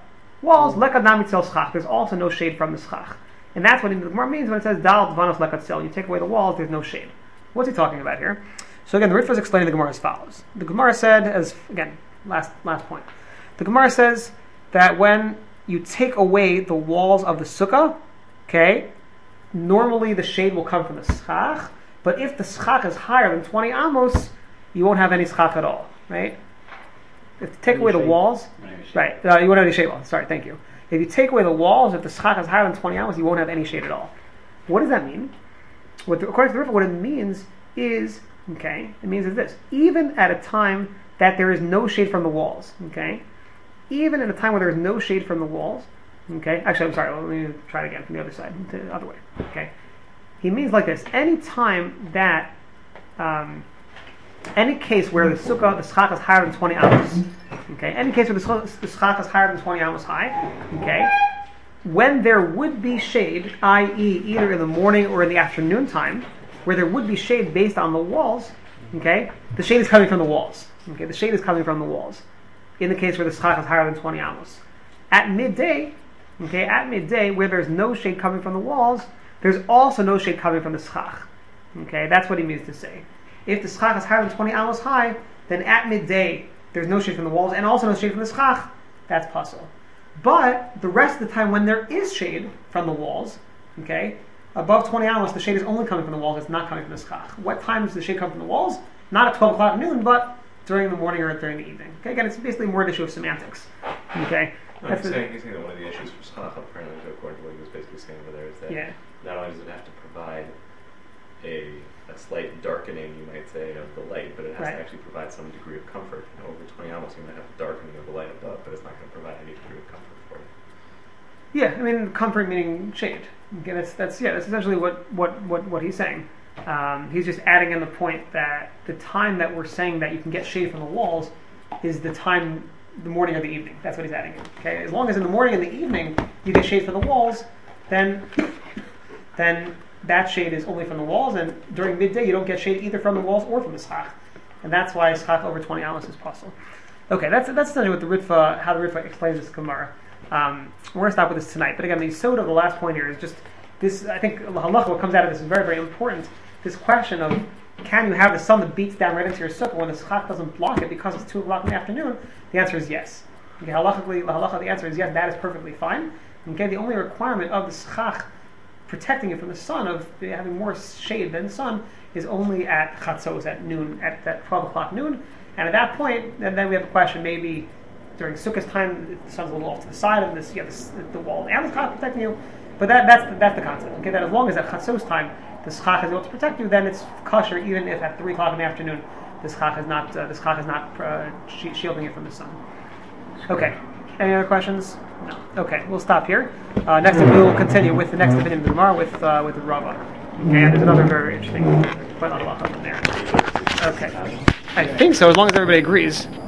walls, lekad namitzel schach. There's also no shade from the schach. And that's what the Gemara means when it says dal dvanos lekad sel. You take away the walls, there's no shade. What's he talking about here? So again, the Ritva is explaining the Gemara as follows. The Gemara said, as again, last last point. The Gemara says that when you take away the walls of the sukkah, okay, normally the shade will come from the schach, but if the schach is higher than twenty amos, you won't have any schach at all, right? If you take away the walls, right, uh, you won't have any shade at all. Sorry, thank you. If you take away the walls, if the schach is higher than twenty amos, you won't have any shade at all. What does that mean? What the, according to the Ritva, what it means is, okay, it means is this: even at a time that there is no shade from the walls, okay, even in a time where there is no shade from the walls, okay, actually, I'm sorry, let me try it again from the other side, the other way, okay. He means like this: any time that, um, any case where the sukkah, the schach is higher than twenty amos, okay, any case where the, the schach is higher than twenty amos high, okay, when there would be shade, that is either in the morning or in the afternoon time, where there would be shade based on the walls, okay, the shade is coming from the walls, okay, the shade is coming from the walls, in the case where the schach is higher than twenty amos. At midday, okay, at midday, where there's no shade coming from the walls, there's also no shade coming from the schach. Okay, that's what he means to say. If the schach is higher than twenty amos high, then at midday there's no shade from the walls and also no shade from the schach. That's possible. But the rest of the time when there is shade from the walls, okay, above twenty amos, the shade is only coming from the walls, it's not coming from the schach. What time does the shade come from the walls? Not at twelve o'clock noon, but during the morning or during the evening. Okay, again, it's basically more an issue of semantics. Okay. No, That's he's, the, saying, he's saying that one of the issues for schach, apparently, according to what he was basically saying over there, is that yeah. not only does it have to provide a, a slight darkening, you might say, of the light, but it has Right. to actually provide some degree of comfort. You know, over twenty amos, you might have darkening of the light above, but it's not going to provide any degree of comfort for you. Yeah, I mean, comfort meaning shade. Okay, that's that's yeah, that's essentially what what what, what he's saying. Um, he's just adding in the point that the time that we're saying that you can get shade from the walls is the time, the morning or the evening. That's what he's adding in. Okay, as long as in the morning and the evening you get shade from the walls, then then that shade is only from the walls, and during midday you don't get shade either from the walls or from the schach, and that's why schach over twenty amos is possible. Okay, that's that's essentially what the Ritva, how the Ritva explains this Gemara. Um, we're going to stop with this tonight, but again, the yesod of the last point here is just this. I think halacha, what comes out of this is very, very important. This question of, can you have the sun that beats down right into your sukkah when the schach doesn't block it because it's two o'clock in the afternoon? The answer is yes. Okay, halachically, halacha, the answer is yes. That is perfectly fine. Okay, the only requirement of the schach protecting you from the sun, of having more shade than the sun, is only at chatzos, at noon, at that twelve o'clock noon. And at that point, then, then we have a question. Maybe during sukkah's time, the sun's a little off to the side, and this, you have the, the wall and the schach protecting you. But that, that's the, that's the concept. Okay, that as long as at chatzos time the schach is able to protect you, then it's kosher, even if at three o'clock in the afternoon the schach is not uh, the schach is not uh, shielding it from the sun. Okay. Any other questions? No. Okay, we'll stop here. Uh, next time we will continue with the next opinion of the Gemara with uh, with Rava. Okay, and there's another very interesting point on halacha from there. Okay. I think so, as long as everybody agrees.